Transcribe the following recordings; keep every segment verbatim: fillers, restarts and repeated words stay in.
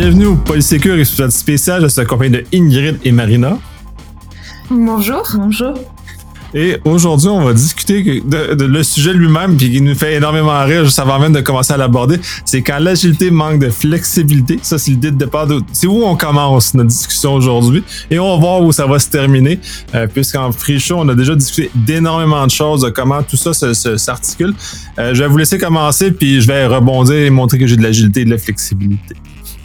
Bienvenue au Polysécure, épisode spécial. Je suis accompagné de Ingrid et Marina. Bonjour. Bonjour. Et aujourd'hui, on va discuter de, de le sujet lui-même, puis qui nous fait énormément rire juste avant même de commencer à l'aborder. C'est quand l'agilité manque de flexibilité. Ça, c'est l'idée de départ. De, c'est où on commence notre discussion aujourd'hui. Et on va voir où ça va se terminer. Euh, puisqu'en Free Show, on a déjà discuté d'énormément de choses, de comment tout ça se, se, s'articule. Euh, je vais vous laisser commencer, puis je vais rebondir et montrer que j'ai de l'agilité et de la flexibilité.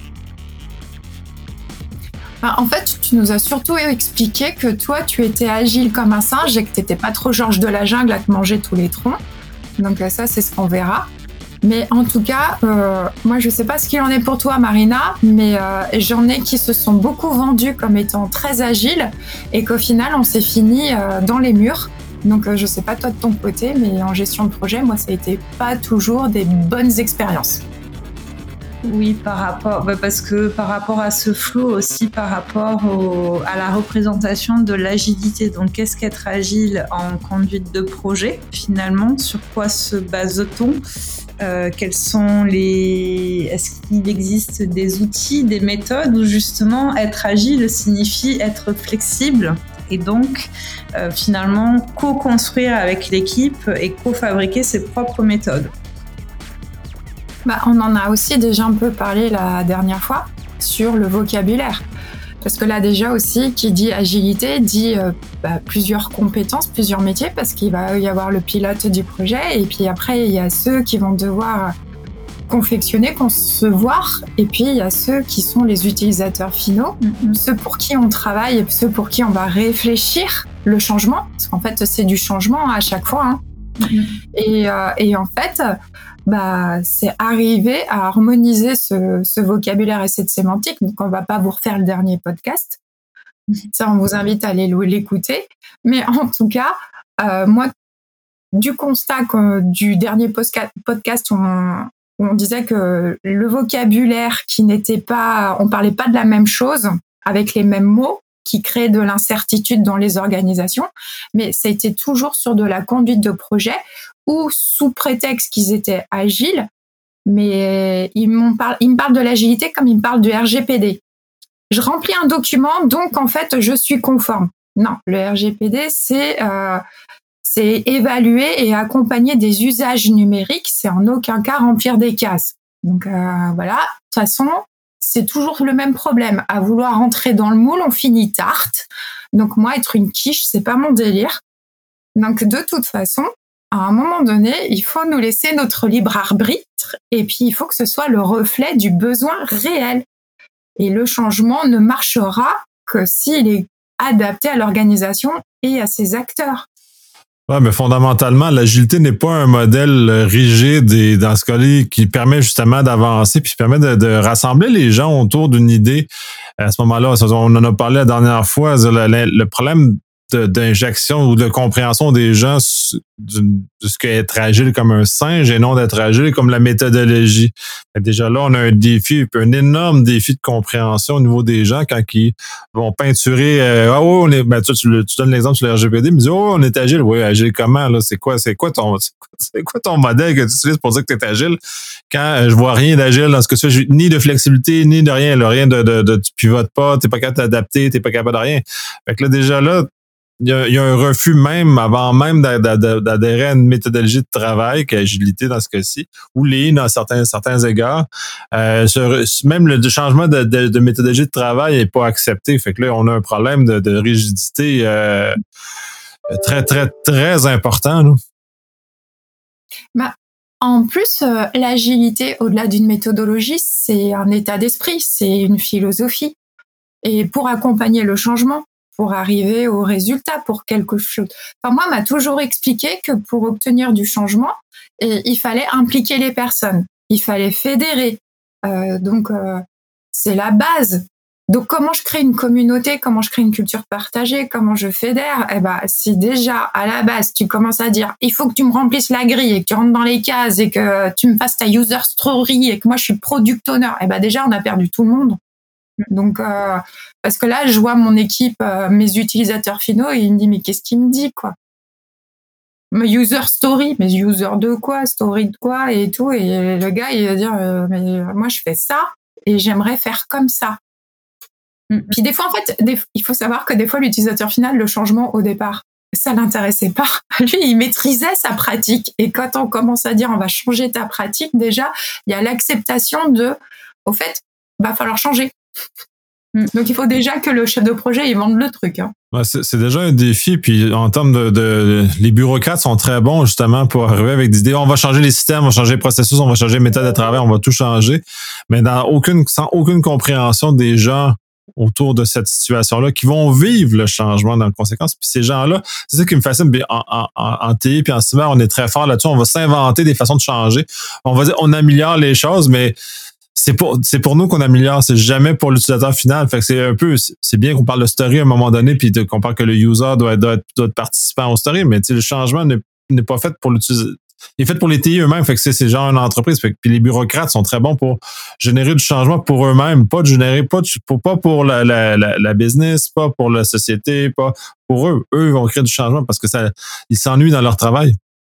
En fait, tu nous as surtout expliqué que toi, tu étais agile comme un singe et que tu n'étais pas trop Georges de la jungle à te manger tous les troncs. Donc ça, c'est ce qu'on verra. Mais en tout cas, euh, moi, je ne sais pas ce qu'il en est pour toi, Marina, mais euh, j'en ai qui se sont beaucoup vendus comme étant très agiles et qu'au final, on s'est fini euh, dans les murs. Donc, euh, je ne sais pas toi de ton côté, mais en gestion de projet, moi, ça n'a été pas toujours des bonnes expériences. Oui, par rapport, bah parce que par rapport à ce flow aussi, par rapport au, à la représentation de l'agilité. Donc, qu'est-ce qu'être agile en conduite de projet finalement? Sur quoi se base-t-on? euh, Quels sont les Est-ce qu'il existe des outils, des méthodes où justement être agile signifie être flexible et donc euh, finalement co-construire avec l'équipe et co-fabriquer ses propres méthodes? Bah, on en a aussi déjà un peu parlé la dernière fois sur le vocabulaire. Parce que là déjà aussi, qui dit agilité, dit euh, bah, plusieurs compétences, plusieurs métiers, parce qu'il va y avoir le pilote du projet, et puis après il y a ceux qui vont devoir confectionner, concevoir, et puis il y a ceux qui sont les utilisateurs finaux, mm-hmm. ceux pour qui on travaille, ceux pour qui on va réfléchir le changement, parce qu'en fait c'est du changement à chaque fois. Hein. Mm-hmm. Et, euh, et en fait... Bah, c'est arriver à harmoniser ce, ce vocabulaire et cette sémantique. Donc, on va pas vous refaire le dernier podcast. Ça, on vous invite à aller l'écouter. Mais en tout cas, euh, moi, du constat que, du dernier podcast, on, on disait que le vocabulaire qui n'était pas, on parlait pas de la même chose avec les mêmes mots, qui crée de l'incertitude dans les organisations, mais ça a été toujours sur de la conduite de projet ou sous prétexte qu'ils étaient agiles, mais ils, m'ont par... ils me parlent de l'agilité comme ils me parlent du R G P D. Je remplis un document, donc en fait, je suis conforme. Non, le R G P D, c'est, euh, c'est évaluer et accompagner des usages numériques, c'est en aucun cas remplir des cases. Donc euh, voilà, de toute façon, c'est toujours le même problème. À vouloir rentrer dans le moule, on finit tarte. Donc moi, être une quiche, c'est pas mon délire. Donc de toute façon, à un moment donné, il faut nous laisser notre libre arbitre et puis il faut que ce soit le reflet du besoin réel. Et le changement ne marchera que s'il est adapté à l'organisation et à ses acteurs. Ouais, mais fondamentalement, l'agilité n'est pas un modèle rigide et dans ce cas-là qui permet justement d'avancer puis qui permet de, de rassembler les gens autour d'une idée. À ce moment-là, on en a parlé la dernière fois, le, le problème de, d'injection ou de compréhension des gens de, de ce qu'est être agile comme un singe et non d'être agile comme la méthodologie. Et déjà là, on a un défi, un énorme défi de compréhension au niveau des gens quand ils vont peinturer. Euh, ah oh, on est, ben, tu, tu, tu donnes l'exemple sur le R G P D, mais dis oh, on est agile. Oui, agile comment là? C'est quoi, c'est quoi ton, c'est quoi ton modèle que tu utilises pour dire que tu es agile? Quand euh, je vois rien d'agile dans ce que tu fais, ni de flexibilité, ni de rien, là, rien de, de, de, tu pivotes pas, t'es pas capable d'adapter, t'es pas capable de rien. Fait que là, déjà là, Il y, a, il y a un refus même, avant même d'adhérer à une méthodologie de travail, qui est agilité dans ce cas-ci, ou lean dans certains, certains égards. Euh, ce, même le changement de, de, de méthodologie de travail n'est pas accepté. Fait que là, on a un problème de, de rigidité euh, très, très, très important. Là. Bah, en plus, euh, l'agilité, au-delà d'une méthodologie, c'est un état d'esprit, c'est une philosophie. Et pour accompagner le changement, pour arriver au résultat, pour quelque chose. Enfin, moi, on m'a toujours expliqué que pour obtenir du changement, et, il fallait impliquer les personnes, il fallait fédérer. Euh, donc, euh, c'est la base. Donc, comment je crée une communauté, comment je crée une culture partagée, comment je fédère? Eh ben, si déjà, à la base, tu commences à dire, il faut que tu me remplisses la grille et que tu rentres dans les cases et que tu me fasses ta user story et que moi, je suis product owner, eh ben, déjà, on a perdu tout le monde. Donc, euh, parce que là, je vois mon équipe, euh, mes utilisateurs finaux, et ils me disent, mais qu'est-ce qu'il me dit, quoi? Mais user story, mais user de quoi? Story de quoi? Et tout. Et le gars, il va dire, euh, mais moi, je fais ça. et j'aimerais faire comme ça. Mm. Puis des fois, en fait, des, il faut savoir que des fois, l'utilisateur final, le changement au départ, ça l'intéressait pas. Lui, il maîtrisait sa pratique. Et quand on commence à dire on va changer ta pratique, déjà, il y a l'acceptation de, au fait, va falloir changer. Donc, il faut déjà que le chef de projet, il vende le truc. Hein. Ouais, c'est, c'est déjà un défi. Puis, en termes de, de, les bureaucrates sont très bons, justement, pour arriver avec des idées. On va changer les systèmes, on va changer les processus, on va changer les méthodes de travail, on va tout changer. Mais dans aucune, sans aucune compréhension des gens autour de cette situation-là qui vont vivre le changement dans le conséquence. Puis ces gens-là, c'est ça qui me fascine. En, en, en T I puis en cyber, on est très fort là-dessus. On va s'inventer des façons de changer. On va dire, on améliore les choses, mais c'est pour, c'est pour nous qu'on améliore. C'est jamais pour l'utilisateur final. Fait que c'est un peu, c'est bien qu'on parle de story à un moment donné puis de, qu'on parle que le user doit être, doit être, doit être participant au story, mais tu sais, le changement n'est, n'est pas fait pour l'utilisateur. Il est fait pour les T I eux-mêmes, fait que c'est, c'est genre une entreprise. Fait que, puis les bureaucrates sont très bons pour générer du changement pour eux-mêmes, pas de générer, pas, de, pour, pas pour la, la, la, la business, pas pour la société, pas pour eux. Eux vont créer du changement parce que ça, ils s'ennuient dans leur travail.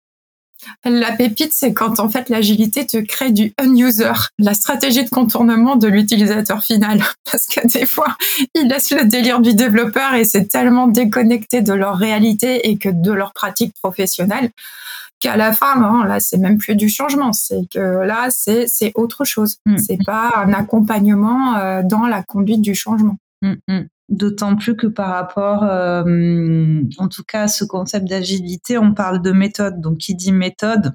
La pépite, c'est quand en fait l'agilité te crée du un-user, la stratégie de contournement de l'utilisateur final. Parce que des fois, ils laissent le délire du développeur et c'est tellement déconnecté de leur réalité et que de leur pratique professionnelle qu'à la fin, non, là, c'est même plus du changement. C'est que là, c'est, c'est autre chose. Mmh. C'est pas un accompagnement euh, dans la conduite du changement. Mmh. D'autant plus que par rapport, euh, en tout cas, à ce concept d'agilité, on parle de méthode. Donc, qui dit méthode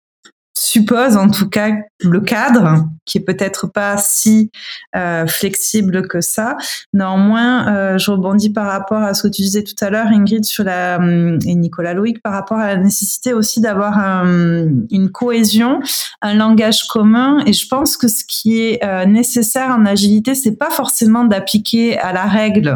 suppose en tout cas le cadre, qui est peut-être pas si euh, flexible que ça. Néanmoins, euh, je rebondis par rapport à ce que tu disais tout à l'heure, Ingrid, sur la et Nicolas Loïc, par rapport à la nécessité aussi d'avoir un, une cohésion, un langage commun. Et je pense que ce qui est euh, nécessaire en agilité, c'est pas forcément d'appliquer à la règle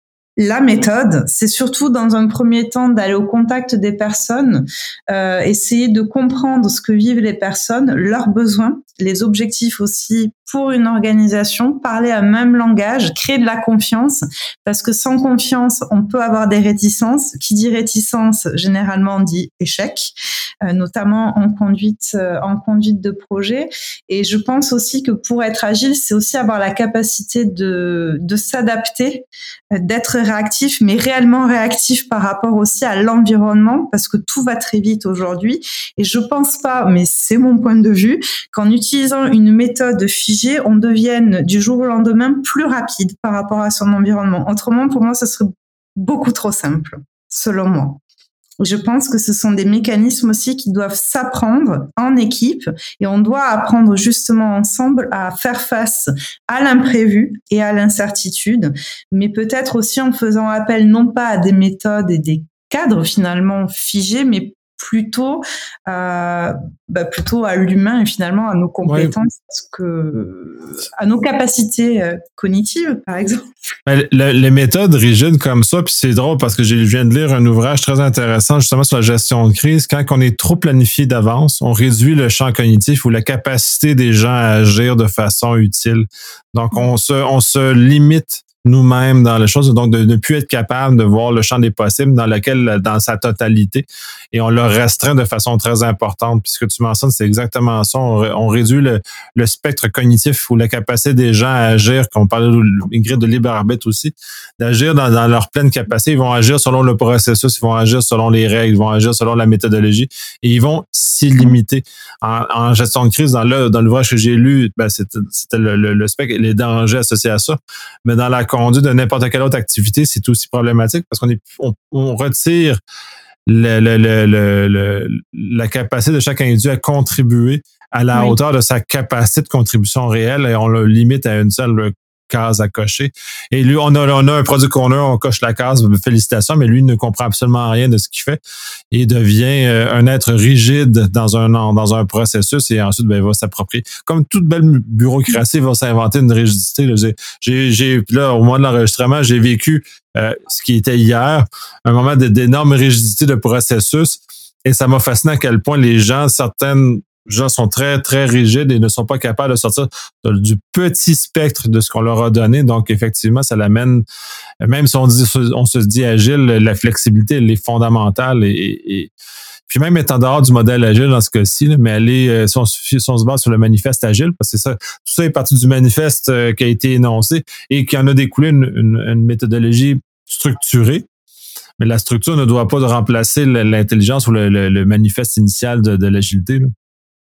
la méthode, c'est surtout dans un premier temps d'aller au contact des personnes, euh, essayer de comprendre ce que vivent les personnes, leurs besoins, les objectifs aussi pour une organisation, parler un même langage, créer de la confiance, parce que sans confiance, on peut avoir des réticences. Qui dit réticence, généralement dit échec, euh, notamment en conduite, euh, en conduite de projet. Et je pense aussi que pour être agile, c'est aussi avoir la capacité de, de s'adapter, d'être réactif, mais réellement réactif par rapport aussi à l'environnement, parce que tout va très vite aujourd'hui. Et je pense pas, mais c'est mon point de vue, qu'en utilisant une méthode figée, on devienne du jour au lendemain plus rapide par rapport à son environnement. Autrement, pour moi, ça serait beaucoup trop simple, selon moi. Je pense que ce sont des mécanismes aussi qui doivent s'apprendre en équipe et on doit apprendre justement ensemble à faire face à l'imprévu et à l'incertitude, mais peut-être aussi en faisant appel non pas à des méthodes et des cadres finalement figés, mais plutôt euh, bah plutôt à l'humain et finalement à nos compétences, ouais. que, à nos capacités euh, cognitives, par exemple. Le, les méthodes rigides comme ça, puis c'est drôle parce que je viens de lire un ouvrage très intéressant justement sur la gestion de crise. Quand on est trop planifié d'avance, on réduit le champ cognitif ou la capacité des gens à agir de façon utile. Donc, on se, on se limite nous-mêmes dans les choses, donc de ne plus être capable de voir le champ des possibles dans lequel, dans sa totalité, et on le restreint de façon très importante. Puis ce que tu mentionnes, c'est exactement ça. On, on réduit le, le spectre cognitif ou la capacité des gens à agir, qu'on parlait de, de libre arbitre aussi, d'agir dans, dans leur pleine capacité. Ils vont agir selon le processus, ils vont agir selon les règles, ils vont agir selon la méthodologie, et ils vont s'y limiter. En, en gestion de crise, dans, le, dans l'ouvrage que j'ai lu, ben c'était, c'était le, le, le spectre, les dangers associés à ça, mais dans la conduite de n'importe quelle autre activité, c'est aussi problématique parce qu'on est, on, on retire le, le, le, le, le, la capacité de chaque individu à contribuer à la oui. hauteur de sa capacité de contribution réelle et on le limite à une seule case à cocher. Et lui, on a, on a un product owner, on coche la case, félicitations, mais lui ne comprend absolument rien de ce qu'il fait et devient un être rigide dans un dans un processus et ensuite ben, il va s'approprier. Comme toute belle bureaucratie, il va s'inventer une rigidité. Là, j'ai, j'ai, j'ai, là au moment de l'enregistrement, j'ai vécu euh, ce qui était hier, un moment de, d'énorme rigidité de processus et ça m'a fasciné à quel point les gens, certaines gens sont très, très rigides et ne sont pas capables de sortir du petit spectre de ce qu'on leur a donné. Donc, effectivement, ça l'amène, même si on, dit, on se dit agile, la flexibilité, elle est fondamentale et, et, puis même être en dehors du modèle agile dans ce cas-ci, là, mais aller, euh, si, on, si on se base sur le manifeste agile, parce que ça, tout ça est parti du manifeste euh, qui a été énoncé et qui en a découlé une, une, une méthodologie structurée. Mais la structure ne doit pas remplacer l'intelligence ou le, le, le manifeste initial de, de l'agilité, là.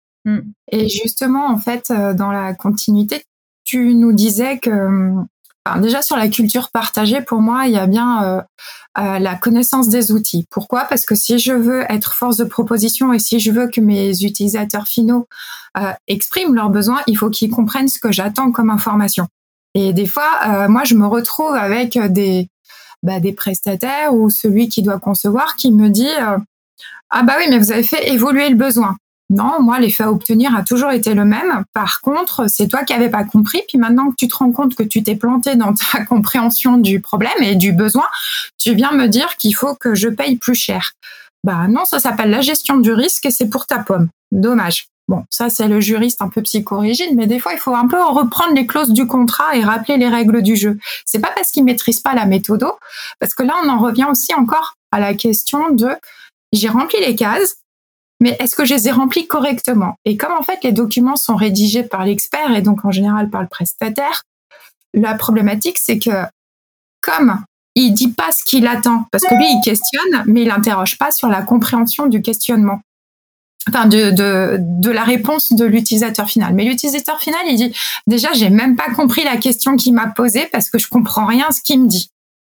Et justement, en fait, dans la continuité, tu nous disais que, enfin, déjà sur la culture partagée, pour moi, il y a bien euh, euh, la connaissance des outils. Pourquoi ? Parce que si je veux être force de proposition et si je veux que mes utilisateurs finaux euh, expriment leurs besoins, il faut qu'ils comprennent ce que j'attends comme information. Et des fois, euh, moi, je me retrouve avec des, bah, des prestataires ou celui qui doit concevoir qui me dit euh, « Ah bah oui, mais vous avez fait évoluer le besoin ». Non, moi, l'effet à obtenir a toujours été le même. Par contre, c'est toi qui n'avais pas compris. Puis maintenant que tu te rends compte que tu t'es planté dans ta compréhension du problème et du besoin, tu viens me dire qu'il faut que je paye plus cher. Bah non, ça s'appelle la gestion du risque et c'est pour ta pomme. Dommage. Bon, ça, c'est le juriste un peu psychorigide, mais des fois, il faut un peu reprendre les clauses du contrat et rappeler les règles du jeu. C'est pas parce qu'il maîtrise pas la méthodo, parce que là, on en revient aussi encore à la question de j'ai rempli les cases, mais est-ce que je les ai remplis correctement ? Et comme en fait les documents sont rédigés par l'expert et donc en général par le prestataire, la problématique c'est que comme il dit pas ce qu'il attend, parce que lui il questionne, mais il n'interroge pas sur la compréhension du questionnement, enfin de, de, de la réponse de l'utilisateur final. Mais l'utilisateur final il dit déjà j'ai même pas compris la question qu'il m'a posée parce que je comprends rien à ce qu'il me dit.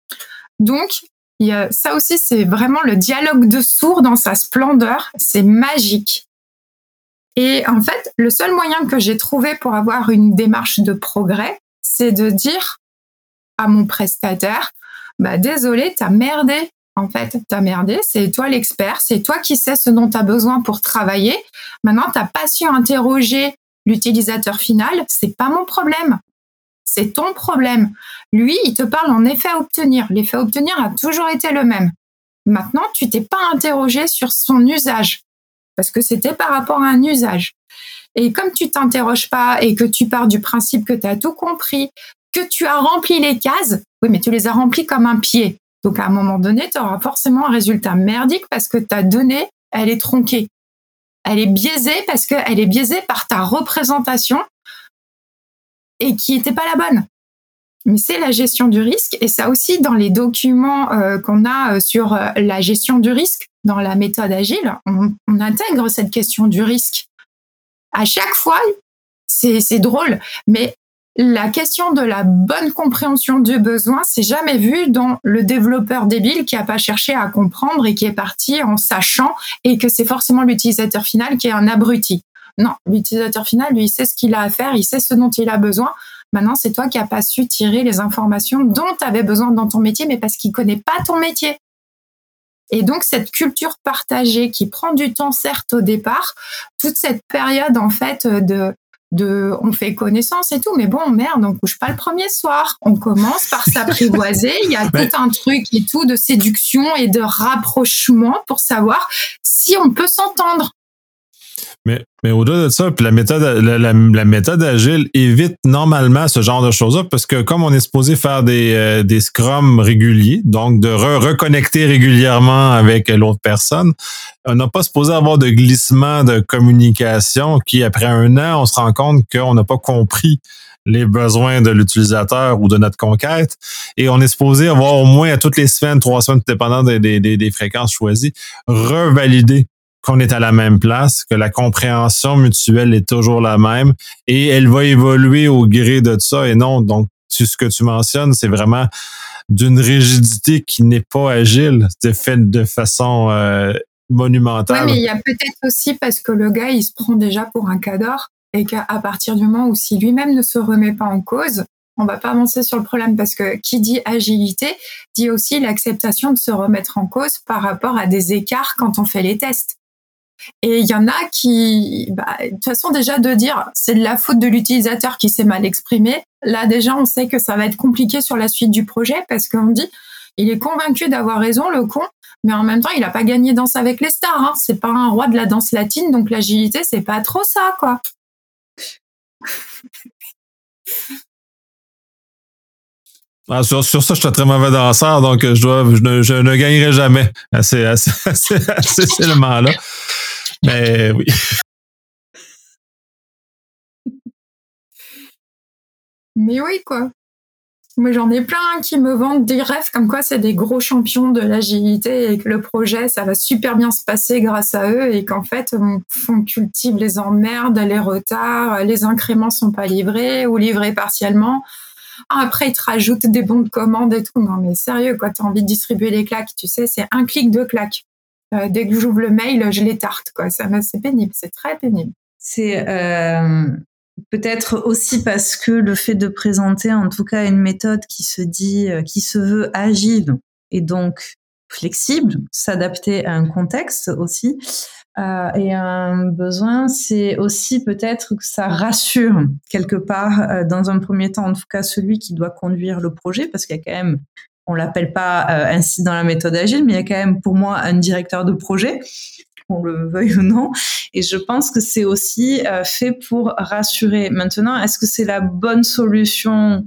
Donc il y a, ça aussi, c'est vraiment le dialogue de sourds dans sa splendeur. C'est magique. Et en fait, le seul moyen que j'ai trouvé pour avoir une démarche de progrès, c'est de dire à mon prestataire, bah, désolé, t'as merdé. En fait, t'as merdé. C'est toi l'expert. C'est toi qui sais ce dont t'as besoin pour travailler. Maintenant, t'as pas su interroger l'utilisateur final. C'est pas mon problème. C'est ton problème. Lui, il te parle en effet à obtenir. L'effet à obtenir a toujours été le même. Maintenant, tu t'es pas interrogé sur son usage, parce que c'était par rapport à un usage. Et comme tu t'interroges pas et que tu pars du principe que tu as tout compris, que tu as rempli les cases, oui, mais tu les as remplies comme un pied. Donc, à un moment donné, tu auras forcément un résultat merdique parce que ta donnée, elle est tronquée. Elle est biaisée parce qu'elle est biaisée par ta représentation et qui n'était pas la bonne. Mais c'est la gestion du risque, et ça aussi dans les documents euh, qu'on a sur euh, la gestion du risque, dans la méthode agile, on, on intègre cette question du risque. À chaque fois, c'est, c'est drôle, mais la question de la bonne compréhension du besoin, c'est jamais vu dans le développeur débile qui a pas cherché à comprendre et qui est parti en sachant, et que c'est forcément l'utilisateur final qui est un abruti. Non, l'utilisateur final, lui, il sait ce qu'il a à faire, il sait ce dont il a besoin. Maintenant, c'est toi qui n'as pas su tirer les informations dont tu avais besoin dans ton métier, mais parce qu'il ne connaît pas ton métier. Et donc, cette culture partagée qui prend du temps, certes, au départ, toute cette période, en fait, de, de on fait connaissance et tout, mais bon, merde, on ne couche pas le premier soir. On commence par s'apprivoiser. Il y a tout un truc et tout de séduction et de rapprochement pour savoir si on peut s'entendre. Mais, mais au-delà de ça, puis la méthode, la, la, la méthode agile évite normalement ce genre de choses-là parce que comme on est supposé faire des, euh, des scrums réguliers, donc de re- reconnecter régulièrement avec l'autre personne, on n'a pas supposé avoir de glissement de communication qui, après un an, on se rend compte qu'on n'a pas compris les besoins de l'utilisateur ou de notre conquête. Et on est supposé avoir au moins à toutes les semaines, trois semaines, dépendant des, des, des, des fréquences choisies, revalider qu'on est à la même place, que la compréhension mutuelle est toujours la même et elle va évoluer au gré de ça. Et non, donc, tu, ce que tu mentionnes, c'est vraiment d'une rigidité qui n'est pas agile, c'est fait de façon euh, monumentale. Oui, mais il y a peut-être aussi parce que le gars, il se prend déjà pour un cador et qu'à partir du moment où si lui-même ne se remet pas en cause, on va pas avancer sur le problème parce que qui dit agilité dit aussi l'acceptation de se remettre en cause par rapport à des écarts quand on fait les tests. Et il y en a qui, bah, de toute façon déjà de dire c'est de la faute de l'utilisateur qui s'est mal exprimé, là déjà on sait que ça va être compliqué sur la suite du projet parce qu'on dit il est convaincu d'avoir raison le con, mais en même temps il a pas gagné Danse avec les stars, hein. C'est pas un roi de la danse latine, donc l'agilité c'est pas trop ça quoi. Ah, sur, sur ça, je suis très mauvais danseur, donc je dois, je ne, je ne gagnerai jamais à ces, à ces, à ces, à ces éléments-là. Mais oui. Mais oui, quoi. Moi, j'en ai plein qui me vendent des rêves comme quoi c'est des gros champions de l'agilité et que le projet, ça va super bien se passer grâce à eux et qu'en fait, on, on cultive les emmerdes, les retards, les incréments sont pas livrés ou livrés partiellement. Après, ils te rajoutent des bons de commande et tout. Non, mais sérieux, quoi, t'as envie de distribuer les claques, tu sais, c'est un clic, deux claques. Euh, dès que j'ouvre le mail, je les tarte, quoi. Ça, c'est pénible, c'est très pénible. C'est... Euh... Peut-être aussi parce que le fait de présenter en tout cas une méthode qui se dit, qui se veut agile et donc flexible, s'adapter à un contexte aussi euh, et à un besoin, c'est aussi peut-être que ça rassure quelque part euh, dans un premier temps, en tout cas celui qui doit conduire le projet, parce qu'il y a quand même, on l'appelle pas euh, ainsi dans la méthode agile, mais il y a quand même pour moi un directeur de projet, qu'on le veuille ou non. Et je pense que c'est aussi euh, fait pour rassurer. Maintenant, est-ce que c'est la bonne solution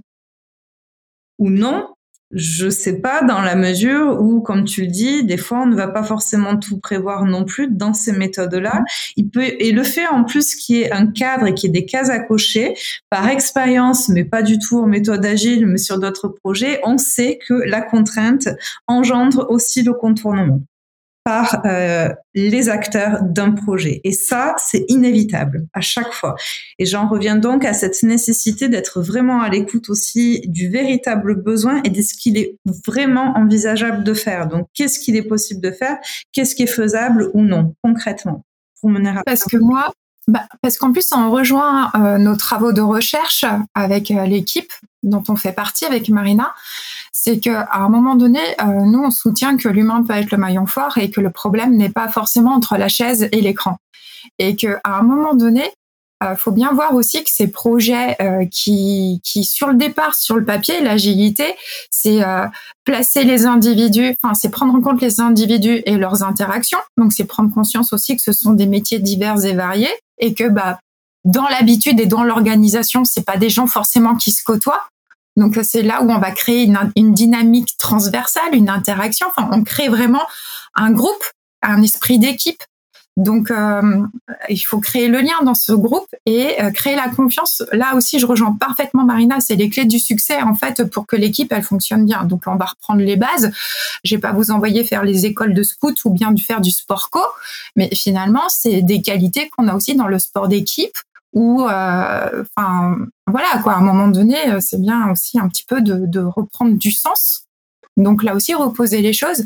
ou non? Je sais pas, dans la mesure où, comme tu le dis, des fois, on ne va pas forcément tout prévoir non plus dans ces méthodes-là. Il peut, et le fait, en plus, qu'il y ait un cadre et qu'il y ait des cases à cocher, par expérience, mais pas du tout en méthode agile, mais sur d'autres projets, on sait que la contrainte engendre aussi le contournement par euh, les acteurs d'un projet. Et ça, c'est inévitable à chaque fois. Et j'en reviens donc à cette nécessité d'être vraiment à l'écoute aussi du véritable besoin et de ce qu'il est vraiment envisageable de faire. Donc, qu'est-ce qu'il est possible de faire? Qu'est-ce qui est faisable ou non, concrètement, pour mener à... Parce que moi, bah, parce qu'en plus, on rejoint euh, nos travaux de recherche avec euh, l'équipe dont on fait partie avec Marina. C'est qu'à un moment donné, euh, nous, on soutient que l'humain peut être le maillon fort et que le problème n'est pas forcément entre la chaise et l'écran. Et qu'à un moment donné, il euh, faut bien voir aussi que ces projets euh, qui, qui, sur le départ, sur le papier, l'agilité, c'est euh, placer les individus, enfin, c'est prendre en compte les individus et leurs interactions. Donc, c'est prendre conscience aussi que ce sont des métiers divers et variés et que, bah, dans l'habitude et dans l'organisation, c'est pas des gens forcément qui se côtoient. Donc, c'est là où on va créer une, une dynamique transversale, une interaction. Enfin, on crée vraiment un groupe, un esprit d'équipe. Donc, euh, il faut créer le lien dans ce groupe et euh, créer la confiance. Là aussi, je rejoins parfaitement Marina. C'est les clés du succès, en fait, pour que l'équipe, elle fonctionne bien. Donc, on va reprendre les bases. Je vais pas vous envoyer faire les écoles de scout ou bien faire du sport co. Mais finalement, c'est des qualités qu'on a aussi dans le sport d'équipe. Ou, euh, enfin, voilà, quoi. À un moment donné, c'est bien aussi un petit peu de, de reprendre du sens. Donc là aussi, reposer les choses.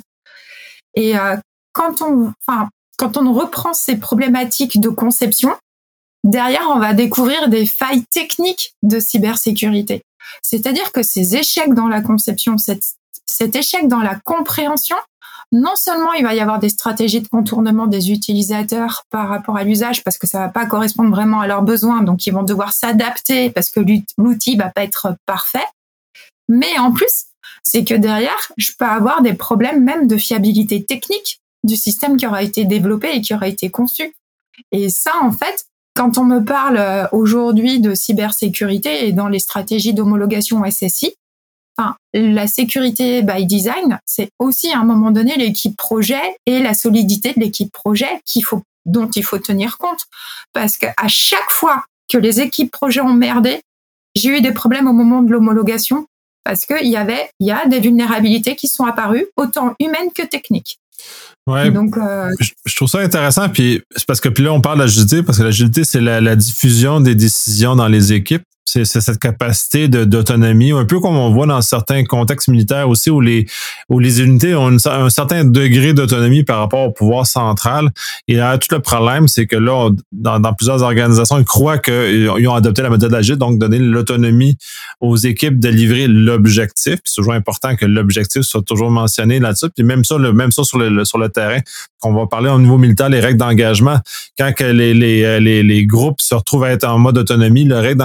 Et euh, quand on, enfin, quand on reprend ces problématiques de conception, derrière, on va découvrir des failles techniques de cybersécurité. C'est-à-dire que ces échecs dans la conception, cette, cet échec dans la compréhension, non seulement il va y avoir des stratégies de contournement des utilisateurs par rapport à l'usage parce que ça va pas correspondre vraiment à leurs besoins, donc ils vont devoir s'adapter parce que l'outil va pas être parfait. Mais en plus, c'est que derrière, je peux avoir des problèmes même de fiabilité technique du système qui aura été développé et qui aura été conçu. Et ça, en fait, quand on me parle aujourd'hui de cybersécurité et dans les stratégies d'homologation S S I, enfin, la sécurité by design, c'est aussi à un moment donné l'équipe projet et la solidité de l'équipe projet qu'il faut, dont il faut tenir compte. Parce qu'à chaque fois que les équipes projet ont merdé, j'ai eu des problèmes au moment de l'homologation parce qu'il y avait, il y a des vulnérabilités qui sont apparues, autant humaines que techniques. Ouais. Donc, euh... je, je trouve ça intéressant. Puis c'est parce que puis là, on parle d'agilité, parce que l'agilité, c'est la, la diffusion des décisions dans les équipes. C'est, c'est cette capacité de, d'autonomie, un peu comme on voit dans certains contextes militaires aussi, où les, où les unités ont une, un certain degré d'autonomie par rapport au pouvoir central. Et là, tout le problème, c'est que là, dans, dans plusieurs organisations, ils croient qu'ils ont adopté la méthode agile, donc donner l'autonomie aux équipes de livrer l'objectif. Puis c'est toujours important que l'objectif soit toujours mentionné là-dessus. Puis même ça, le, même ça sur le, sur le terrain, qu'on va parler au niveau militaire, les règles d'engagement. Quand que les, les, les, les groupes se retrouvent à être en mode autonomie, les règles d'engagement vont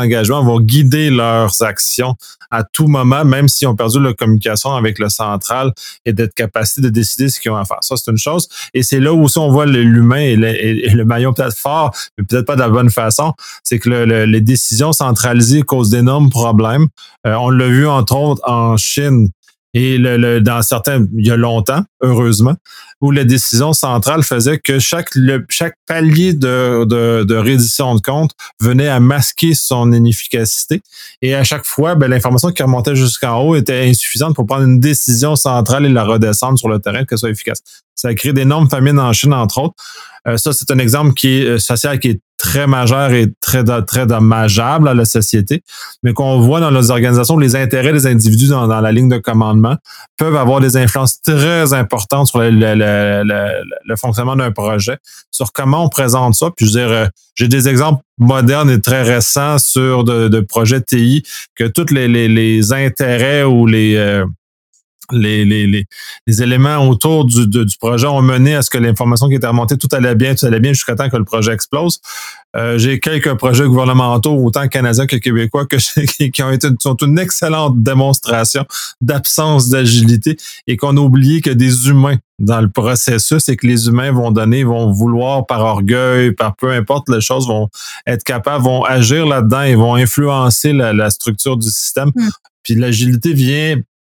vont guider leurs actions à tout moment, même s'ils ont perdu la communication avec le central et d'être capacité de décider ce qu'ils ont à faire. Ça, c'est une chose. Et c'est là où aussi on voit l'humain et le, et le maillon peut-être fort, mais peut-être pas de la bonne façon. C'est que le, le, les décisions centralisées causent d'énormes problèmes. Euh, on l'a vu entre autres en Chine. Et le, le, dans certains, il y a longtemps, heureusement, où la décision centrale faisait que chaque, le, chaque palier de, de, de reddition de compte venait à masquer son inefficacité. Et à chaque fois, ben, l'information qui remontait jusqu'en haut était insuffisante pour prendre une décision centrale et la redescendre sur le terrain, qu'elle soit efficace. Ça a créé d'énormes famines en Chine, entre autres. Euh, ça, c'est un exemple qui est social, qui est très majeur et très, très dommageable à la société, mais qu'on voit dans nos organisations, les intérêts des individus dans, dans la ligne de commandement peuvent avoir des influences très importantes sur le, le, le, le, le fonctionnement d'un projet, sur comment on présente ça. Puis je veux dire, j'ai des exemples modernes et très récents sur de, de projets T I que tous les, les, les intérêts ou les... Euh, Les, les, les, les éléments autour du, de, du projet ont mené à ce que l'information qui était remontée, tout allait bien, tout allait bien jusqu'à temps que le projet explose. Euh, j'ai quelques projets gouvernementaux, autant canadiens que québécois, que qui ont été sont une excellente démonstration d'absence d'agilité et qu'on a oublié que des humains dans le processus et que les humains vont donner, vont vouloir par orgueil, par peu importe les choses, vont être capables, vont agir là-dedans et vont influencer la, la structure du système. Mm. Puis l'agilité vient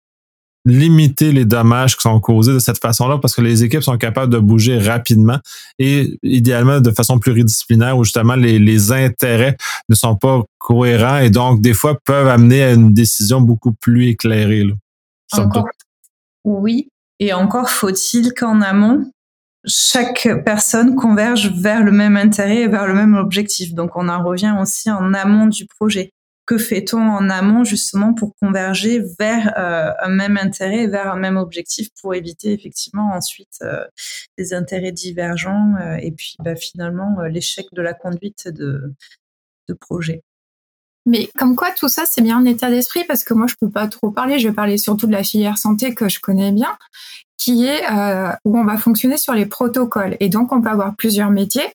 limiter les dommages qui sont causés de cette façon-là parce que les équipes sont capables de bouger rapidement et idéalement de façon pluridisciplinaire où justement les, les intérêts ne sont pas cohérents et donc des fois peuvent amener à une décision beaucoup plus éclairée. Là. Encore, oui, et encore faut-il qu'en amont, chaque personne converge vers le même intérêt et vers le même objectif. Donc on en revient aussi en amont du projet. Que fait-on en amont justement pour converger vers euh, un même intérêt et vers un même objectif pour éviter effectivement ensuite euh, des intérêts divergents euh, et puis bah, finalement euh, l'échec de la conduite de, de projet. Mais comme quoi tout ça c'est bien un état d'esprit parce que moi je peux pas trop parler, je vais parler surtout de la filière santé que je connais bien, qui est euh, où on va fonctionner sur les protocoles et donc on peut avoir plusieurs métiers.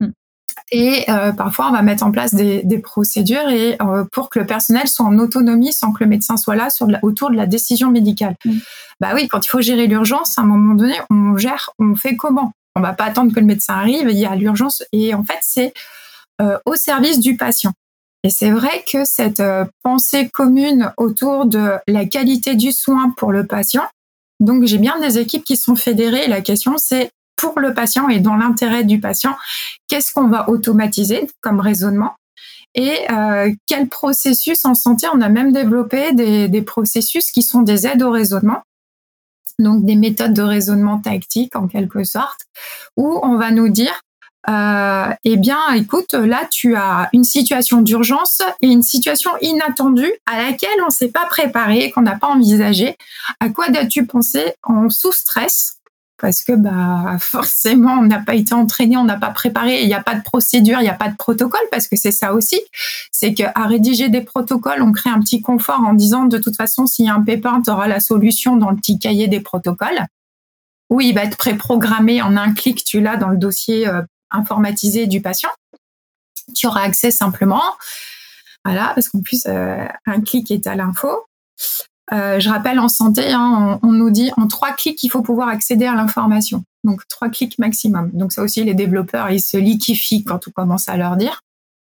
Et euh, parfois, on va mettre en place des, des procédures et euh, pour que le personnel soit en autonomie sans que le médecin soit là sur de la, autour de la décision médicale. Mmh. Bah oui, quand il faut gérer l'urgence, à un moment donné, on gère, on fait comment ? On va pas attendre que le médecin arrive, il y a l'urgence et en fait, c'est euh, au service du patient. Et c'est vrai que cette euh, pensée commune autour de la qualité du soin pour le patient, donc j'ai bien des équipes qui sont fédérées. La question, c'est pour le patient et dans l'intérêt du patient, qu'est-ce qu'on va automatiser comme raisonnement et euh, quel processus en santé. On a même développé des, des processus qui sont des aides au raisonnement, donc des méthodes de raisonnement tactique en quelque sorte, où on va nous dire euh, eh bien, écoute, là, tu as une situation d'urgence et une situation inattendue à laquelle on ne s'est pas préparé, qu'on n'a pas envisagé. À quoi dois-tu penser en sous-stress ? Parce que bah forcément, on n'a pas été entraîné, on n'a pas préparé, il n'y a pas de procédure, il n'y a pas de protocole, parce que c'est ça aussi, c'est qu'à rédiger des protocoles, on crée un petit confort en disant de toute façon, s'il y a un pépin, tu auras la solution dans le petit cahier des protocoles, où il va être préprogrammé en un clic, tu l'as dans le dossier euh, informatisé du patient, tu auras accès simplement, voilà, parce qu'en plus, euh, un clic est à l'info. Euh, je rappelle, en santé, hein, on, on nous dit en trois clics, il faut pouvoir accéder à l'information. Donc, trois clics maximum. Donc, ça aussi, les développeurs, ils se liquéfient quand on commence à leur dire.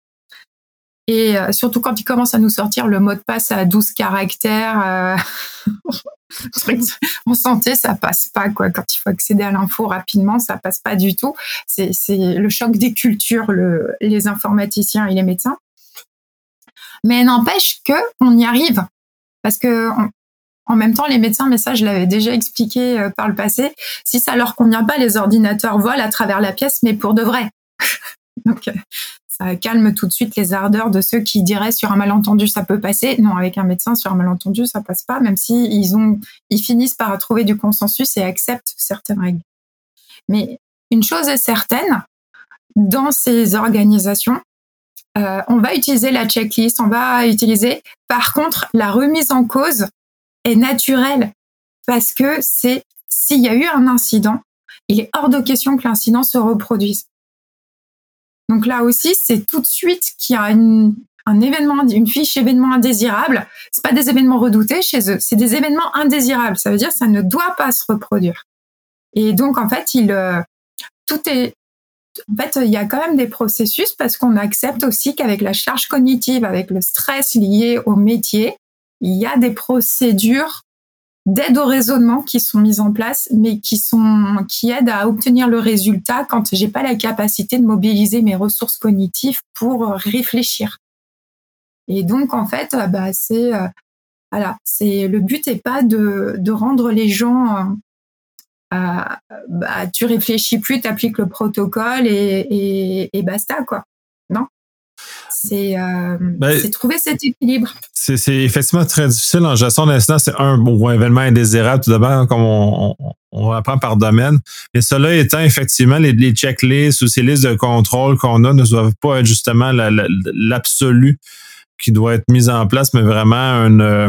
Et euh, surtout quand ils commencent à nous sortir le mot de passe à douze caractères. Euh... en santé, ça passe pas, quoi. Quand il faut accéder à l'info rapidement, ça passe pas du tout. C'est, c'est le choc des cultures, le, les informaticiens et les médecins. Mais n'empêche qu'on y arrive. Parce que, en, en même temps, les médecins, mais ça, je l'avais déjà expliqué euh, par le passé, si ça leur convient pas, les ordinateurs volent à travers la pièce, mais pour de vrai. Donc, euh, ça calme tout de suite les ardeurs de ceux qui diraient sur un malentendu, ça peut passer. Non, avec un médecin, sur un malentendu, ça passe pas, même si ils ont, ils finissent par trouver du consensus et acceptent certaines règles. Mais une chose est certaine, dans ces organisations, Euh, on va utiliser la checklist, on va utiliser. Par contre, la remise en cause est naturelle parce que c'est s'il y a eu un incident, il est hors de question que l'incident se reproduise. Donc là aussi, c'est tout de suite qu'il y a une, un événement, une fiche événement indésirable, c'est pas des événements redoutés chez eux, c'est des événements indésirables. Ça veut dire que ça ne doit pas se reproduire. Et donc, en fait, il, euh, tout est, en fait, il y a quand même des processus parce qu'on accepte aussi qu'avec la charge cognitive, avec le stress lié au métier, il y a des procédures d'aide au raisonnement qui sont mises en place, mais qui sont, qui aident à obtenir le résultat quand j'ai pas la capacité de mobiliser mes ressources cognitives pour réfléchir. Et donc, en fait, bah, c'est, euh, voilà, c'est, le but est pas de, de rendre les gens, euh, bah, tu réfléchis plus, t'appliques le protocole et, et, et basta, quoi. Non. C'est, euh, ben, c'est trouver cet équilibre. C'est, c'est effectivement très difficile en gestion d'incident. C'est un bon événement indésirable, tout d'abord, comme on, on, on apprend par domaine. Mais cela étant, effectivement, les, les checklists ou ces listes de contrôle qu'on a ne doivent pas être justement la, la, l'absolu qui doit être mise en place, mais vraiment une,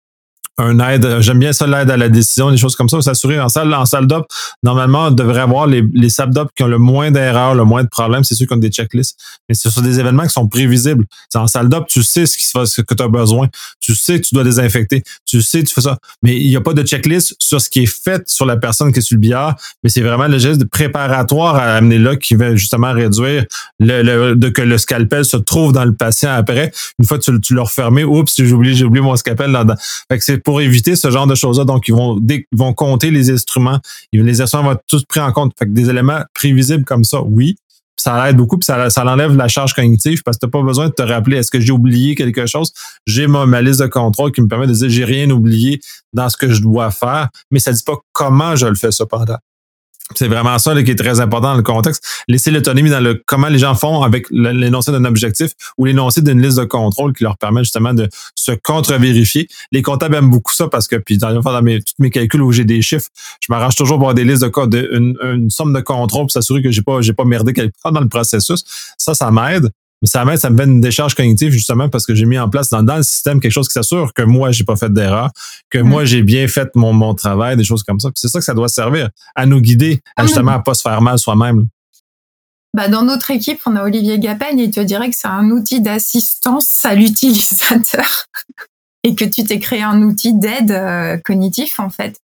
un aide. J'aime bien ça, l'aide à la décision, des choses comme ça. Pour s'assurer en salle, en salle d'op, normalement, on devrait avoir les, les salles d'op qui ont le moins d'erreurs, le moins de problèmes. C'est sûr qu'on a des checklists. Mais ce sont des événements qui sont prévisibles. C'est en salle d'op, tu sais ce, qui se ce que tu as besoin. Tu sais que tu dois désinfecter. Tu sais que tu fais ça. Mais il n'y a pas de checklist sur ce qui est fait sur la personne qui est sur le billard. Mais c'est vraiment le geste préparatoire à amener là qui va justement réduire le, le, de que le scalpel se trouve dans le patient après. Une fois que tu, tu l'as refermé, oups, j'ai oublié, j'ai oublié mon scalpel là-dedans. Fait que c'est pour éviter ce genre de choses-là. Donc, ils vont, ils vont compter les instruments. Les instruments vont être tous pris en compte. Fait que des éléments prévisibles comme ça, oui. Ça aide beaucoup, puis ça, ça enlève la charge cognitive parce que t'as pas besoin de te rappeler est-ce que j'ai oublié quelque chose. J'ai ma, ma liste de contrôle qui me permet de dire j'ai rien oublié dans ce que je dois faire, mais ça dit pas comment je le fais cependant. C'est vraiment ça là, qui est très important dans le contexte. Laisser l'autonomie dans le comment les gens font avec l'énoncé d'un objectif ou l'énoncé d'une liste de contrôle qui leur permet justement de se contre-vérifier. Les comptables aiment beaucoup ça parce que, puis dans, dans mes, tous mes calculs où j'ai des chiffres, je m'arrange toujours pour avoir des listes de, de une, une somme de contrôle pour s'assurer que j'ai pas, j'ai pas merdé quelque part dans le processus. Ça, ça m'aide. Mais ça m'aide, ça me fait une décharge cognitive justement parce que j'ai mis en place dans, dans le système quelque chose qui s'assure que moi, j'ai pas fait d'erreur, que mmh. moi, j'ai bien fait mon, mon travail, des choses comme ça. Puis c'est ça que ça doit servir, à nous guider, à justement à pas se faire mal soi-même. Bah, dans notre équipe, on a Olivier Gapen, il te dirait que c'est un outil d'assistance à l'utilisateur et que tu t'es créé un outil d'aide euh, cognitif, en fait.